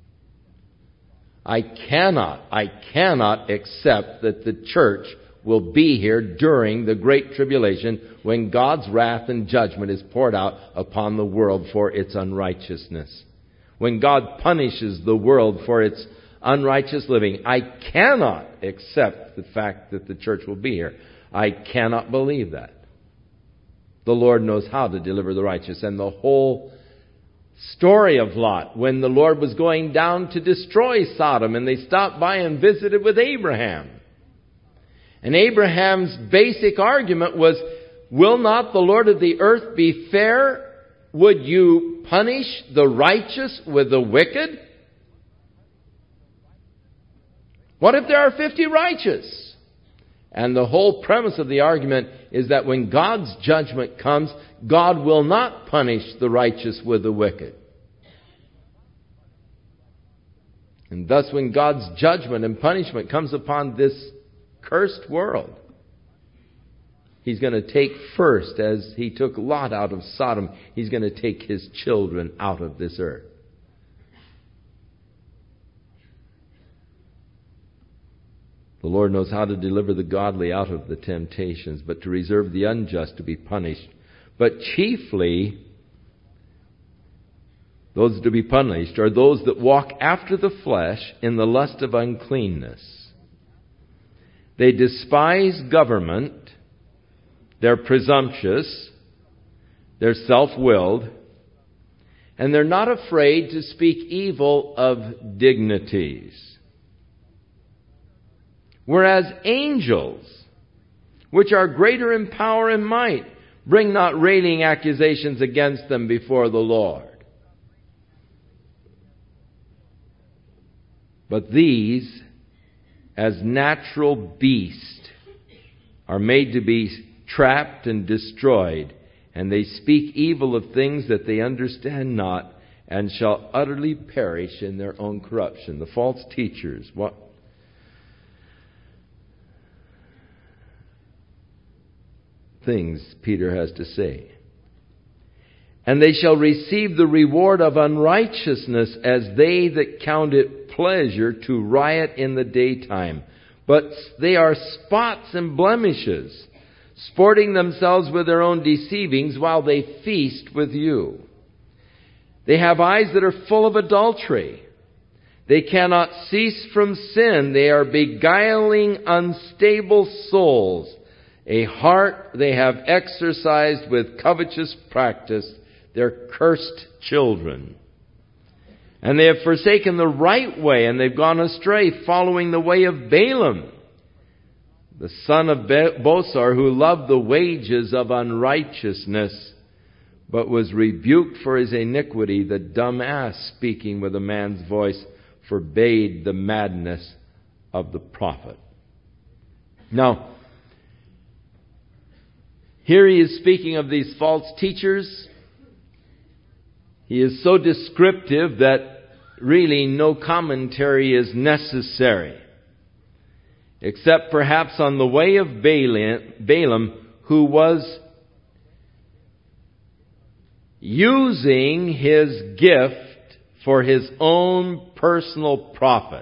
I cannot, I cannot accept that the church will be here during the Great Tribulation, when God's wrath and judgment is poured out upon the world for its unrighteousness. When God punishes the world for its unrighteous living. I cannot accept the fact that the church will be here. I cannot believe that. The Lord knows how to deliver the righteous. And the whole story of Lot, when the Lord was going down to destroy Sodom, and they stopped by and visited with Abraham. And Abraham's basic argument was, will not the Lord of the earth be fair? Would you punish the righteous with the wicked? What if there are fifty righteous? And the whole premise of the argument is that when God's judgment comes, God will not punish the righteous with the wicked. And thus, when God's judgment and punishment comes upon this cursed world, He's going to take first, as he took Lot out of Sodom, he's going to take his children out of this earth. The Lord knows how to deliver the godly out of the temptations, but to reserve the unjust to be punished. But chiefly, those to be punished are those that walk after the flesh in the lust of uncleanness. They despise government. They're presumptuous. They're self-willed. And they're not afraid to speak evil of dignities. Whereas angels, which are greater in power and might, bring not railing accusations against them before the Lord. But these, as natural beasts, are made to be trapped and destroyed, and they speak evil of things that they understand not, and shall utterly perish in their own corruption. The false teachers, what things Peter has to say. And they shall receive the reward of unrighteousness, as they that count it pleasure to riot in the daytime. But they are spots and blemishes, sporting themselves with their own deceivings while they feast with you. They have eyes that are full of adultery. They cannot cease from sin. They are beguiling unstable souls. A heart they have exercised with covetous practice. They're cursed children. And they have forsaken the right way, and they've gone astray, following the way of Balaam, the son of Bosor, who loved the wages of unrighteousness, but was rebuked for his iniquity. The dumb ass, speaking with a man's voice, forbade the madness of the prophet. Now, here he is speaking of these false teachers. He is so descriptive that really no commentary is necessary, except perhaps on the way of Balaam, who was using his gift for his own personal profit.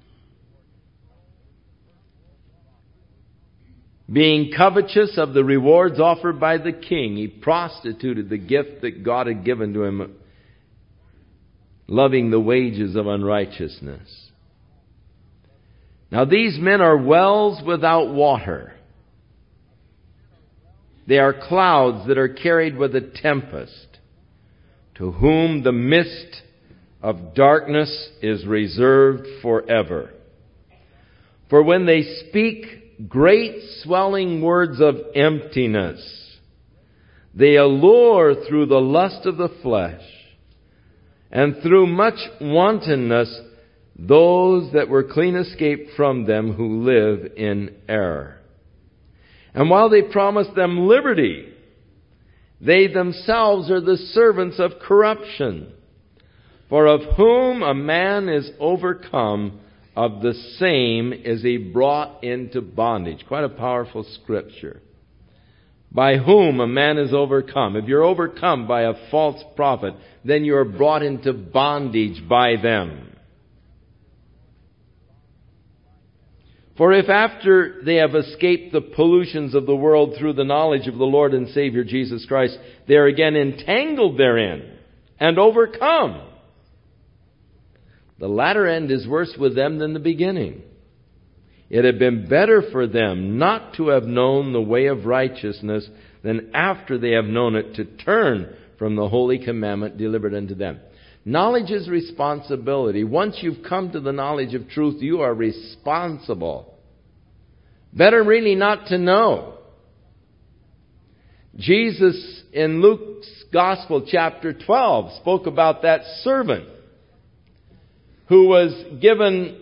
Being covetous of the rewards offered by the king, he prostituted the gift that God had given to him, loving the wages of unrighteousness. Now these men are wells without water. They are clouds that are carried with a tempest, to whom the mist of darkness is reserved forever. For when they speak great swelling words of emptiness, they allure through the lust of the flesh, and through much wantonness those that were clean escaped from them who live in error. And while they promise them liberty, they themselves are the servants of corruption. For of whom a man is overcome, of the same is he brought into bondage. Quite a powerful scripture. By whom a man is overcome. If you're overcome by a false prophet, then you are brought into bondage by them. For if after they have escaped the pollutions of the world through the knowledge of the Lord and Savior Jesus Christ, they are again entangled therein and overcome, the latter end is worse with them than the beginning. It had been better for them not to have known the way of righteousness than after they have known it to turn from the holy commandment delivered unto them. Knowledge is responsibility. Once you've come to the knowledge of truth, you are responsible. Better really not to know. Jesus in Luke's Gospel, chapter twelve, spoke about that servant who was given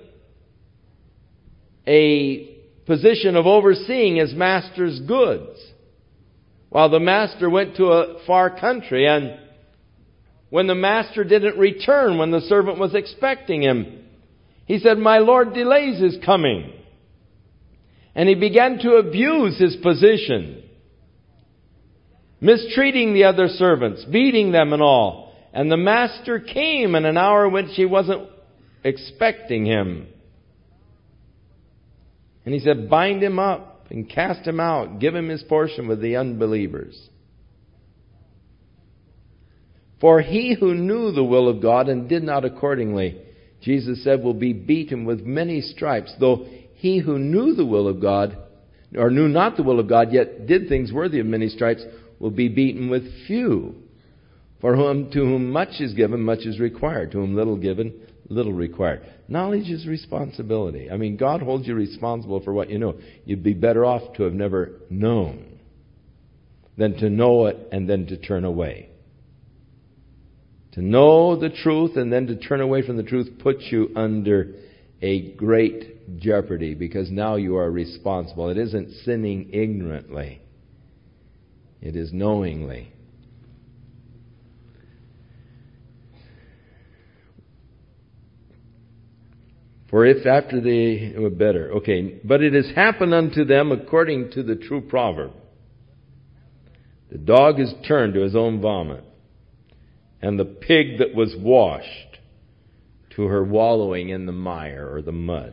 a position of overseeing his master's goods, while the master went to a far country. And when the master didn't return when the servant was expecting him, he said, "My Lord delays his coming." And he began to abuse his position. mistreating the other servants, beating them and all. And the master came in an hour when she wasn't expecting him. And he said, bind him up and cast him out. Give him his portion with the unbelievers. For he who knew the will of God and did not accordingly, Jesus said, will be beaten with many stripes. Though he who knew the will of God, or knew not the will of God, yet did things worthy of many stripes, will be beaten with few. For whom, to whom much is given, much is required. To whom little given, little required. Knowledge is responsibility. I mean, God holds you responsible for what you know. You'd be better off to have never known than to know it and then to turn away. To know the truth and then to turn away from the truth puts you under a great jeopardy, because now you are responsible. It isn't sinning ignorantly. It is knowingly. For if after they were better, okay, but it has happened unto them according to the true proverb. The dog is turned to his own vomit, and the pig that was washed to her wallowing in the mire or the mud.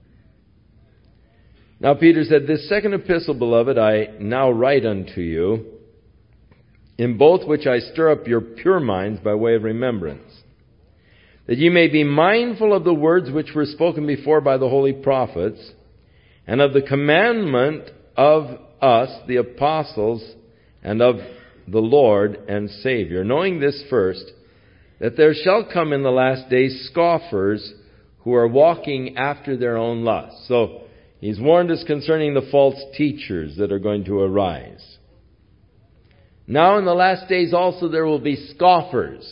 Now Peter said, this second epistle, beloved, I now write unto you, in both which I stir up your pure minds by way of remembrance, that ye may be mindful of the words which were spoken before by the holy prophets, and of the commandment of us, the apostles, and of the Lord and Savior, knowing this first, that there shall come in the last days scoffers who are walking after their own lusts. So he's warned us concerning the false teachers that are going to arise. Now in the last days also there will be scoffers.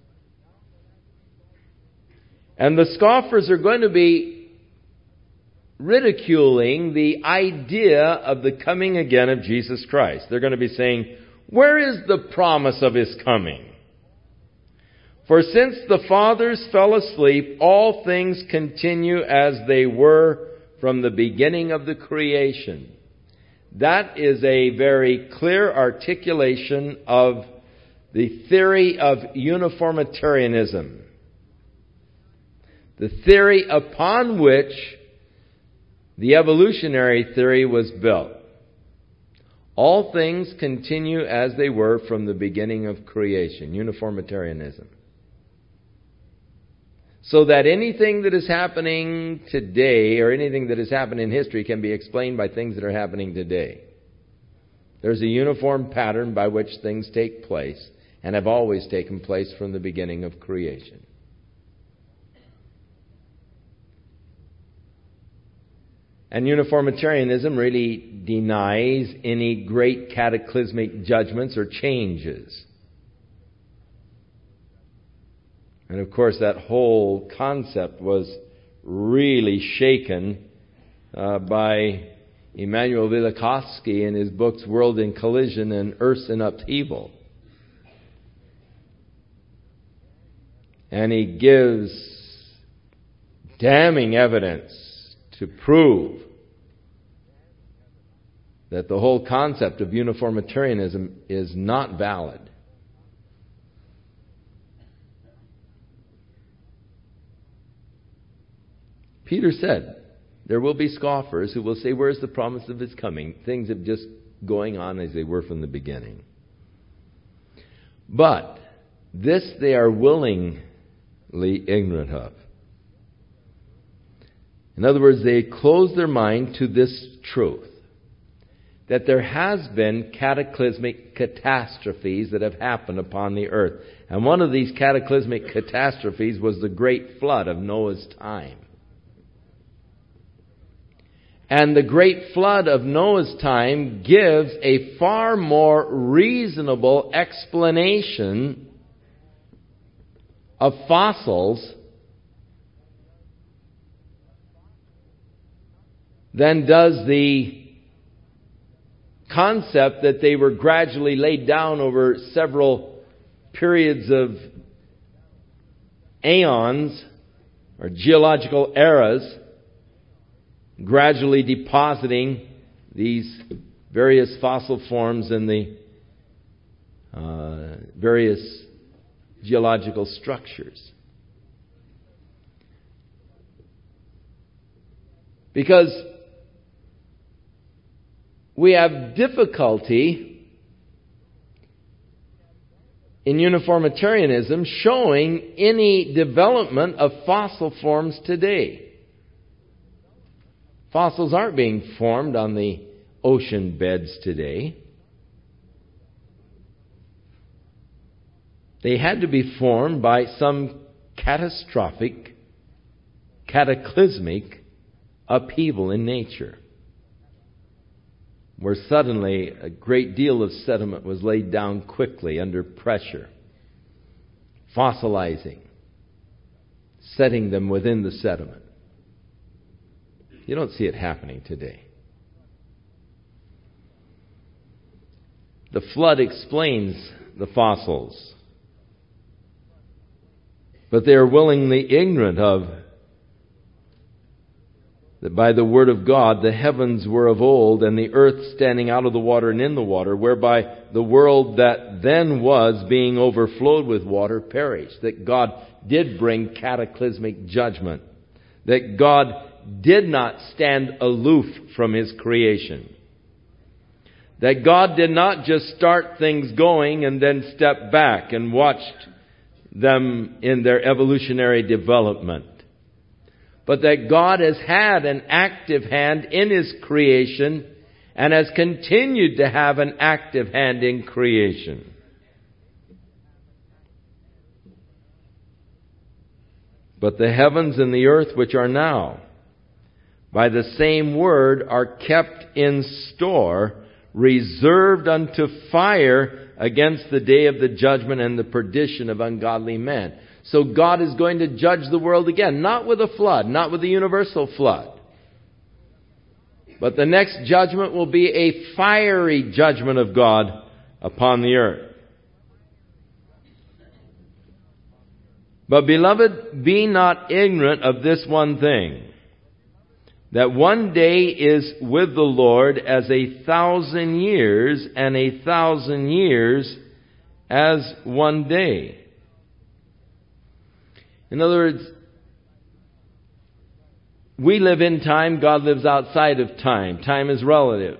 And the scoffers are going to be ridiculing the idea of the coming again of Jesus Christ. They're going to be saying, where is the promise of His coming? For since the fathers fell asleep, all things continue as they were from the beginning of the creation. That is a very clear articulation of the theory of uniformitarianism. The theory upon which the evolutionary theory was built. All things continue as they were from the beginning of creation. Uniformitarianism. So that anything that is happening today, or anything that has happened in history, can be explained by things that are happening today. There's a uniform pattern by which things take place, and have always taken place from the beginning of creation. And uniformitarianism really denies any great cataclysmic judgments or changes. And of course, that whole concept was really shaken uh, by Immanuel Velikovsky in his books World in Collision and Earth in Upheaval. And he gives damning evidence to prove that the whole concept of uniformitarianism is not valid. Peter said, there will be scoffers who will say, where's the promise of His coming? Things are just going on as they were from the beginning. But this they are willingly ignorant of. In other words, they close their mind to this truth, that there has been cataclysmic catastrophes that have happened upon the earth. And one of these cataclysmic catastrophes was the great flood of Noah's time. And the great flood of Noah's time gives a far more reasonable explanation of fossils than does the concept that they were gradually laid down over several periods of aeons or geological eras, gradually depositing these various fossil forms in the uh, various geological structures. Because we have difficulty in uniformitarianism showing any development of fossil forms today. Fossils aren't being formed on the ocean beds today. They had to be formed by some catastrophic, cataclysmic upheaval in nature, where suddenly a great deal of sediment was laid down quickly under pressure, fossilizing, setting them within the sediment. You don't see it happening today. The flood explains the fossils, but they are willingly ignorant of that by the word of God the heavens were of old, and the earth standing out of the water and in the water, whereby the world that then was, being overflowed with water, perished. That God did bring cataclysmic judgment. That God did not stand aloof from His creation. That God did not just start things going and then step back and watched them in their evolutionary development. But that God has had an active hand in His creation and has continued to have an active hand in creation. But the heavens and the earth which are now, by the same word, are kept in store, reserved unto fire against the day of the judgment and the perdition of ungodly men. So God is going to judge the world again, not with a flood, not with a universal flood. But the next judgment will be a fiery judgment of God upon the earth. But beloved, be not ignorant of this one thing, that one day is with the Lord as a thousand years, and a thousand years as one day. In other words, we live in time, God lives outside of time. Time is relative.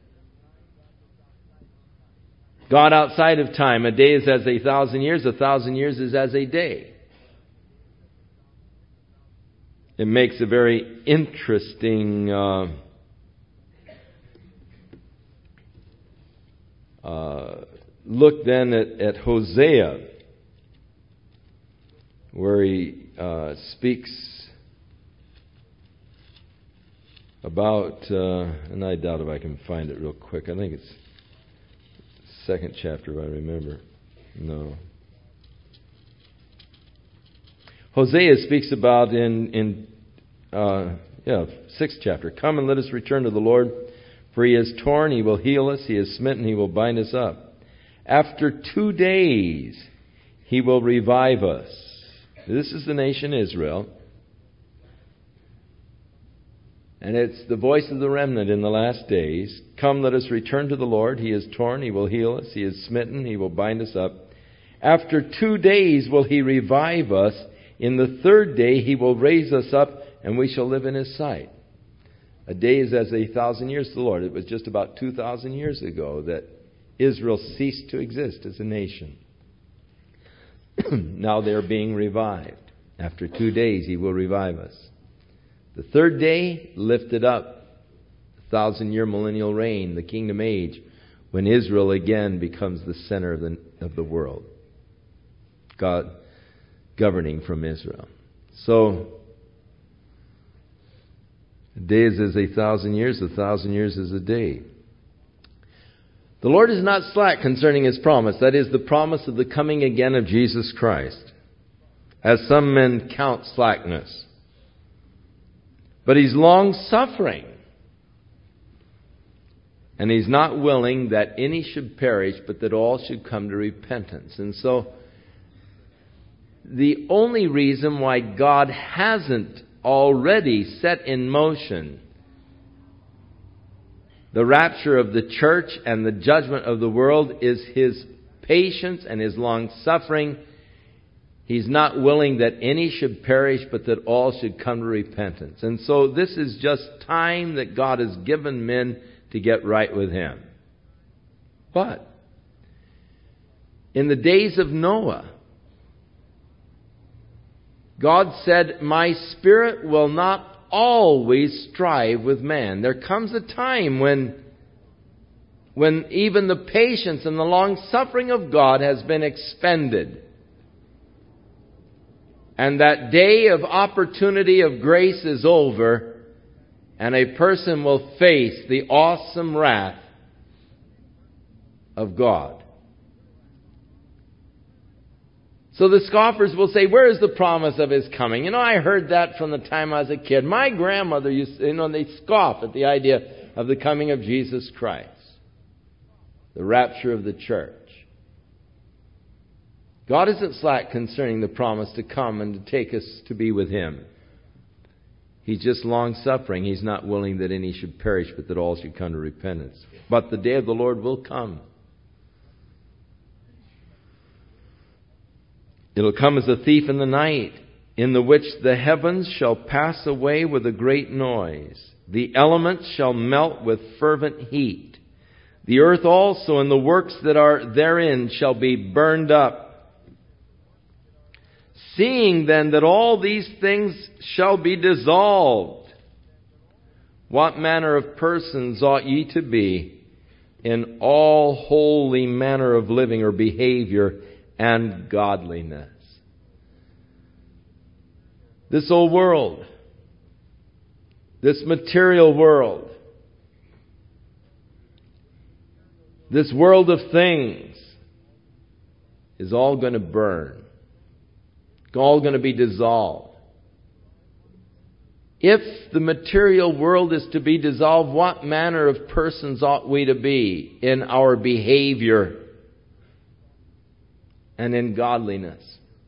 God outside of time, a day is as a thousand years, a thousand years is as a day. It makes a very interesting uh, uh, look then at, at Hosea, where he uh, speaks about, uh, and I doubt if I can find it real quick. I think it's second chapter, if I remember. No. Hosea speaks about in, in uh, yeah, sixth chapter. Come and let us return to the Lord, for He is torn, He will heal us. He is smitten, He will bind us up. After two days, He will revive us. This is the nation Israel. And it's the voice of the remnant in the last days. Come, let us return to the Lord. He is torn, He will heal us. He is smitten, He will bind us up. After two days will He revive us. In the third day He will raise us up, and we shall live in His sight. A day is as a thousand years to the Lord. It was just about two thousand years ago that Israel ceased to exist as a nation. Now they are being revived. After two days He will revive us. The third day, lifted up. The thousand-year millennial reign, the kingdom age, when Israel again becomes the center of the, of the world. God governing from Israel. So, a day is as a thousand years, a thousand years is a day. The Lord is not slack concerning His promise. That is the promise of the coming again of Jesus Christ, as some men count slackness. But He's long-suffering, and He's not willing that any should perish, but that all should come to repentance. And so, the only reason why God hasn't already set in motion the rapture of the church and the judgment of the world is His patience and His long-suffering. He's not willing that any should perish, but that all should come to repentance. And so this is just time that God has given men to get right with Him. But in the days of Noah, God said, "My Spirit will not always strive with man." There comes a time when, when even the patience and the long-suffering of God has been expended. And that day of opportunity of grace is over, and a person will face the awesome wrath of God. So the scoffers will say, "Where is the promise of His coming?" You know, I heard that from the time I was a kid. My grandmother used to, you know, they scoff at the idea of the coming of Jesus Christ, the rapture of the church. God isn't slack concerning the promise to come and to take us to be with Him. He's just long-suffering. He's not willing that any should perish, but that all should come to repentance. But the day of the Lord will come. It'll come as a thief in the night, in the which the heavens shall pass away with a great noise. The elements shall melt with fervent heat. The earth also and the works that are therein shall be burned up. Seeing then that all these things shall be dissolved, what manner of persons ought ye to be in all holy manner of living or behavior and godliness? This old world, this material world, this world of things is all going to burn. It's all going to be dissolved. If the material world is to be dissolved, what manner of persons ought we to be in our behavior and in godliness?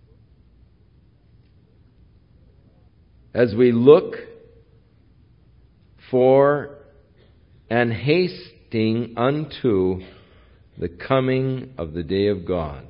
As we look for and hasting unto the coming of the day of God,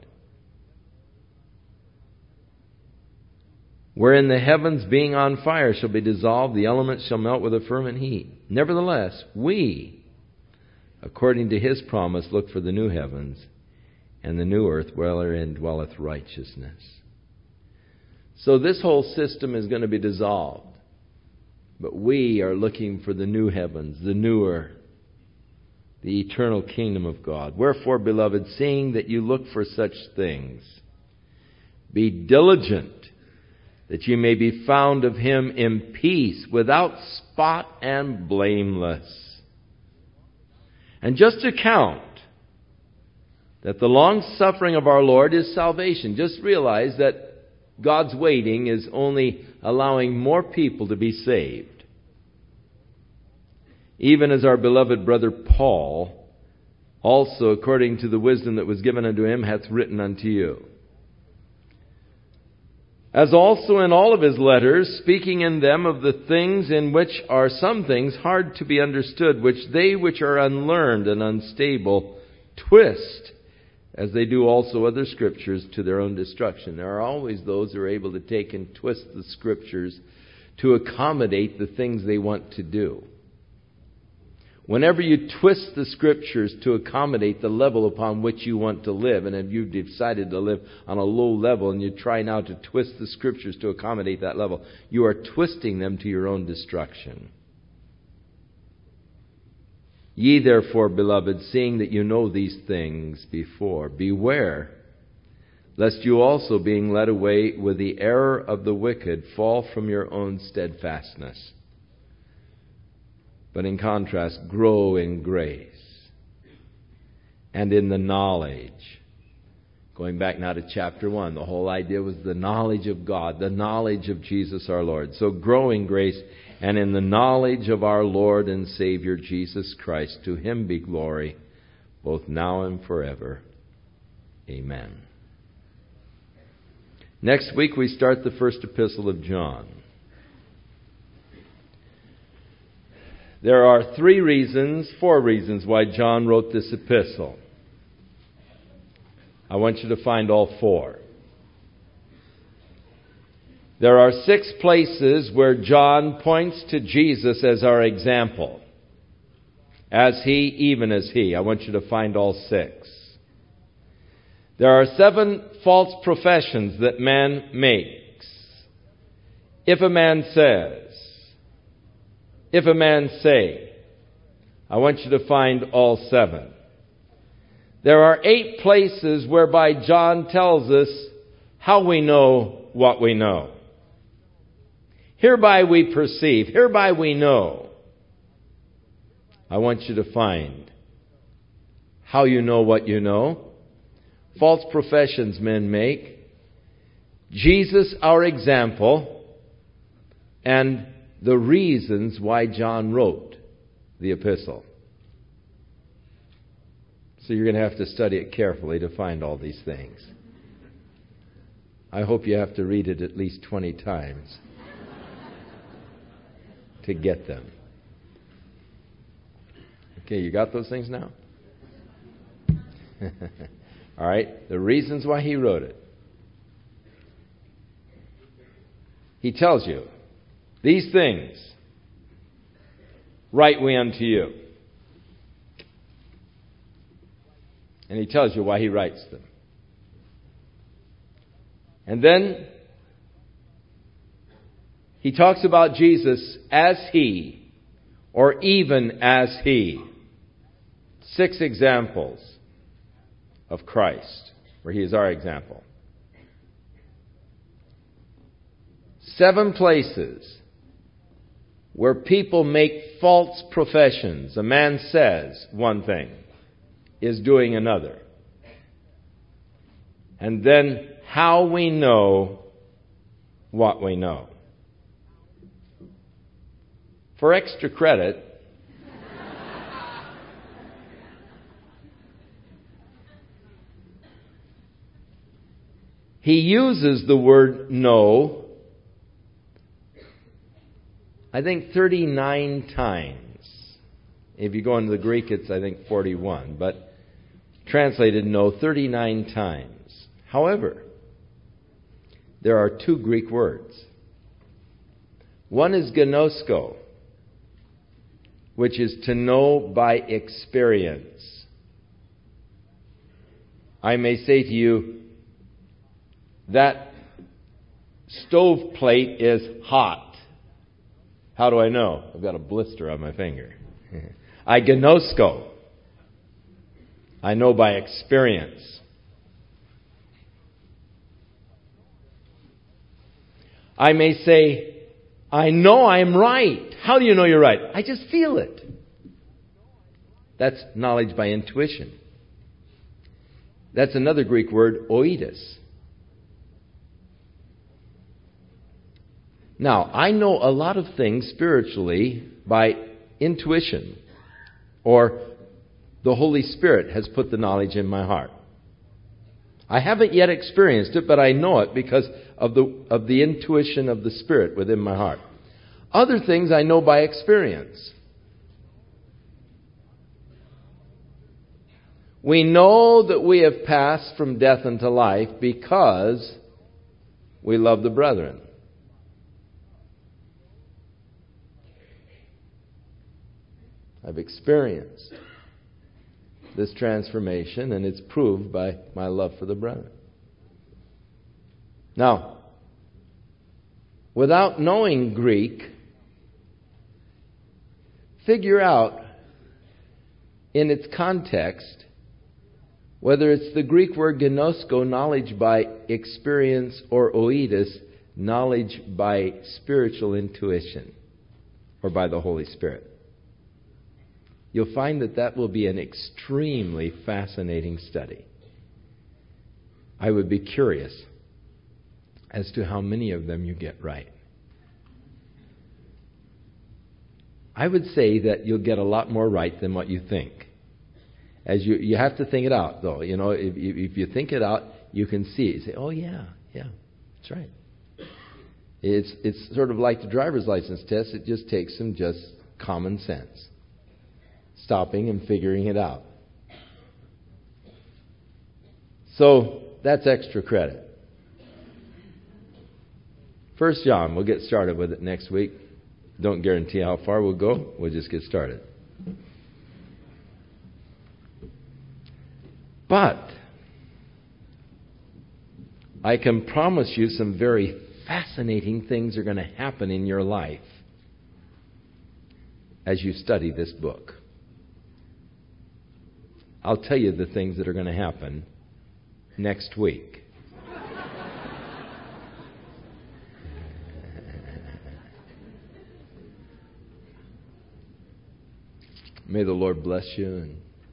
wherein the heavens being on fire shall be dissolved, the elements shall melt with a fervent heat. Nevertheless, we, according to His promise, look for the new heavens and the new earth wherein dwelleth righteousness. So this whole system is going to be dissolved. But we are looking for the new heavens, the new earth, the eternal kingdom of God. Wherefore, beloved, seeing that you look for such things, be diligent that you may be found of Him in peace, without spot and blameless. And just to count that the long-suffering of our Lord is salvation. Just realize that God's waiting is only allowing more people to be saved. Even as our beloved brother Paul, also according to the wisdom that was given unto him, hath written unto you. As also in all of his letters, speaking in them of the things in which are some things hard to be understood, which they which are unlearned and unstable twist, as they do also other scriptures, to their own destruction. There are always those who are able to take and twist the scriptures to accommodate the things they want to do. Whenever you twist the scriptures to accommodate the level upon which you want to live, and if you've decided to live on a low level and you try now to twist the scriptures to accommodate that level, you are twisting them to your own destruction. Ye therefore, beloved, seeing that you know these things before, beware, lest you also, being led away with the error of the wicked, fall from your own steadfastness. But in contrast, grow in grace and in the knowledge. Going back now to chapter one, the whole idea was the knowledge of God, the knowledge of Jesus our Lord. So grow in grace and in the knowledge of our Lord and Savior Jesus Christ. To Him be glory, both now and forever. Amen. Next week we start the first epistle of John. There are three reasons, four reasons why John wrote this epistle. I want you to find all four. There are six places where John points to Jesus as our example. As he, even as he. I want you to find all six. There are seven false professions that man makes. If a man says, if a man say, I want you to find all seven. There are eight places whereby John tells us how we know what we know. Hereby we perceive, hereby we know. I want you to find how you know what you know. False professions men make. Jesus, our example, and the reasons why John wrote the epistle. So you're going to have to study it carefully to find all these things. I hope you have to read it at least twenty times to get them. Okay, you got those things now? All right, the reasons why he wrote it. He tells you, these things write we unto you. And he tells you why he writes them. And then he talks about Jesus as he, or even as he. Six examples of Christ, where he is our example. Seven places where people make false professions. A man says one thing, is doing another. And then how we know what we know. For extra credit, he uses the word know, I think thirty-nine times. If you go into the Greek, it's I think forty-one, but translated know thirty-nine times. However, there are two Greek words. One is gnosko, which is to know by experience. I may say to you, that stove plate is hot. How do I know? I've got a blister on my finger. I gnosko. I know by experience. I may say, I know I'm right. How do you know you're right? I just feel it. That's knowledge by intuition. That's another Greek word, oides. Now, I know a lot of things spiritually by intuition, or the Holy Spirit has put the knowledge in my heart. I haven't yet experienced it, but I know it because of the of the intuition of the Spirit within my heart. Other things I know by experience. We know that we have passed from death unto life because we love the brethren. I've experienced this transformation, and it's proved by my love for the brethren. Now, without knowing Greek, figure out in its context whether it's the Greek word gnosko, knowledge by experience, or oides, knowledge by spiritual intuition, or by the Holy Spirit. You'll find that that will be an extremely fascinating study. I would be curious as to how many of them you get right. I would say that you'll get a lot more right than what you think. As you you have to think it out, though. You know, if, if you think it out, you can see it. You say, oh, yeah, yeah, that's right. It's, it's sort of like the driver's license test. It just takes some just common sense. Stopping and figuring it out. So that's extra credit. First John, we'll get started with it next week. Don't guarantee how far we'll go. We'll just get started. But I can promise you some very fascinating things are going to happen in your life as you study this book. I'll tell you the things that are going to happen next week. May the Lord bless you and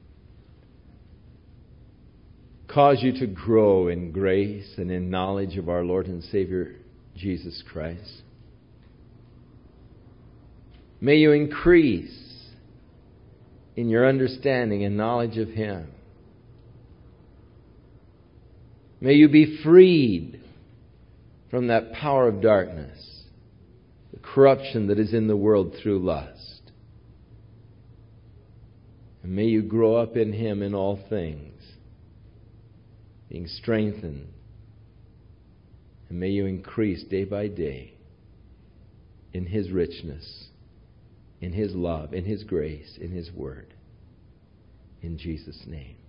cause you to grow in grace and in knowledge of our Lord and Savior, Jesus Christ. May you increase in your understanding and knowledge of Him. May you be freed from that power of darkness, the corruption that is in the world through lust. And may you grow up in Him in all things, being strengthened. And may you increase day by day in His richness, in His love, in His grace, in His word. In Jesus' name.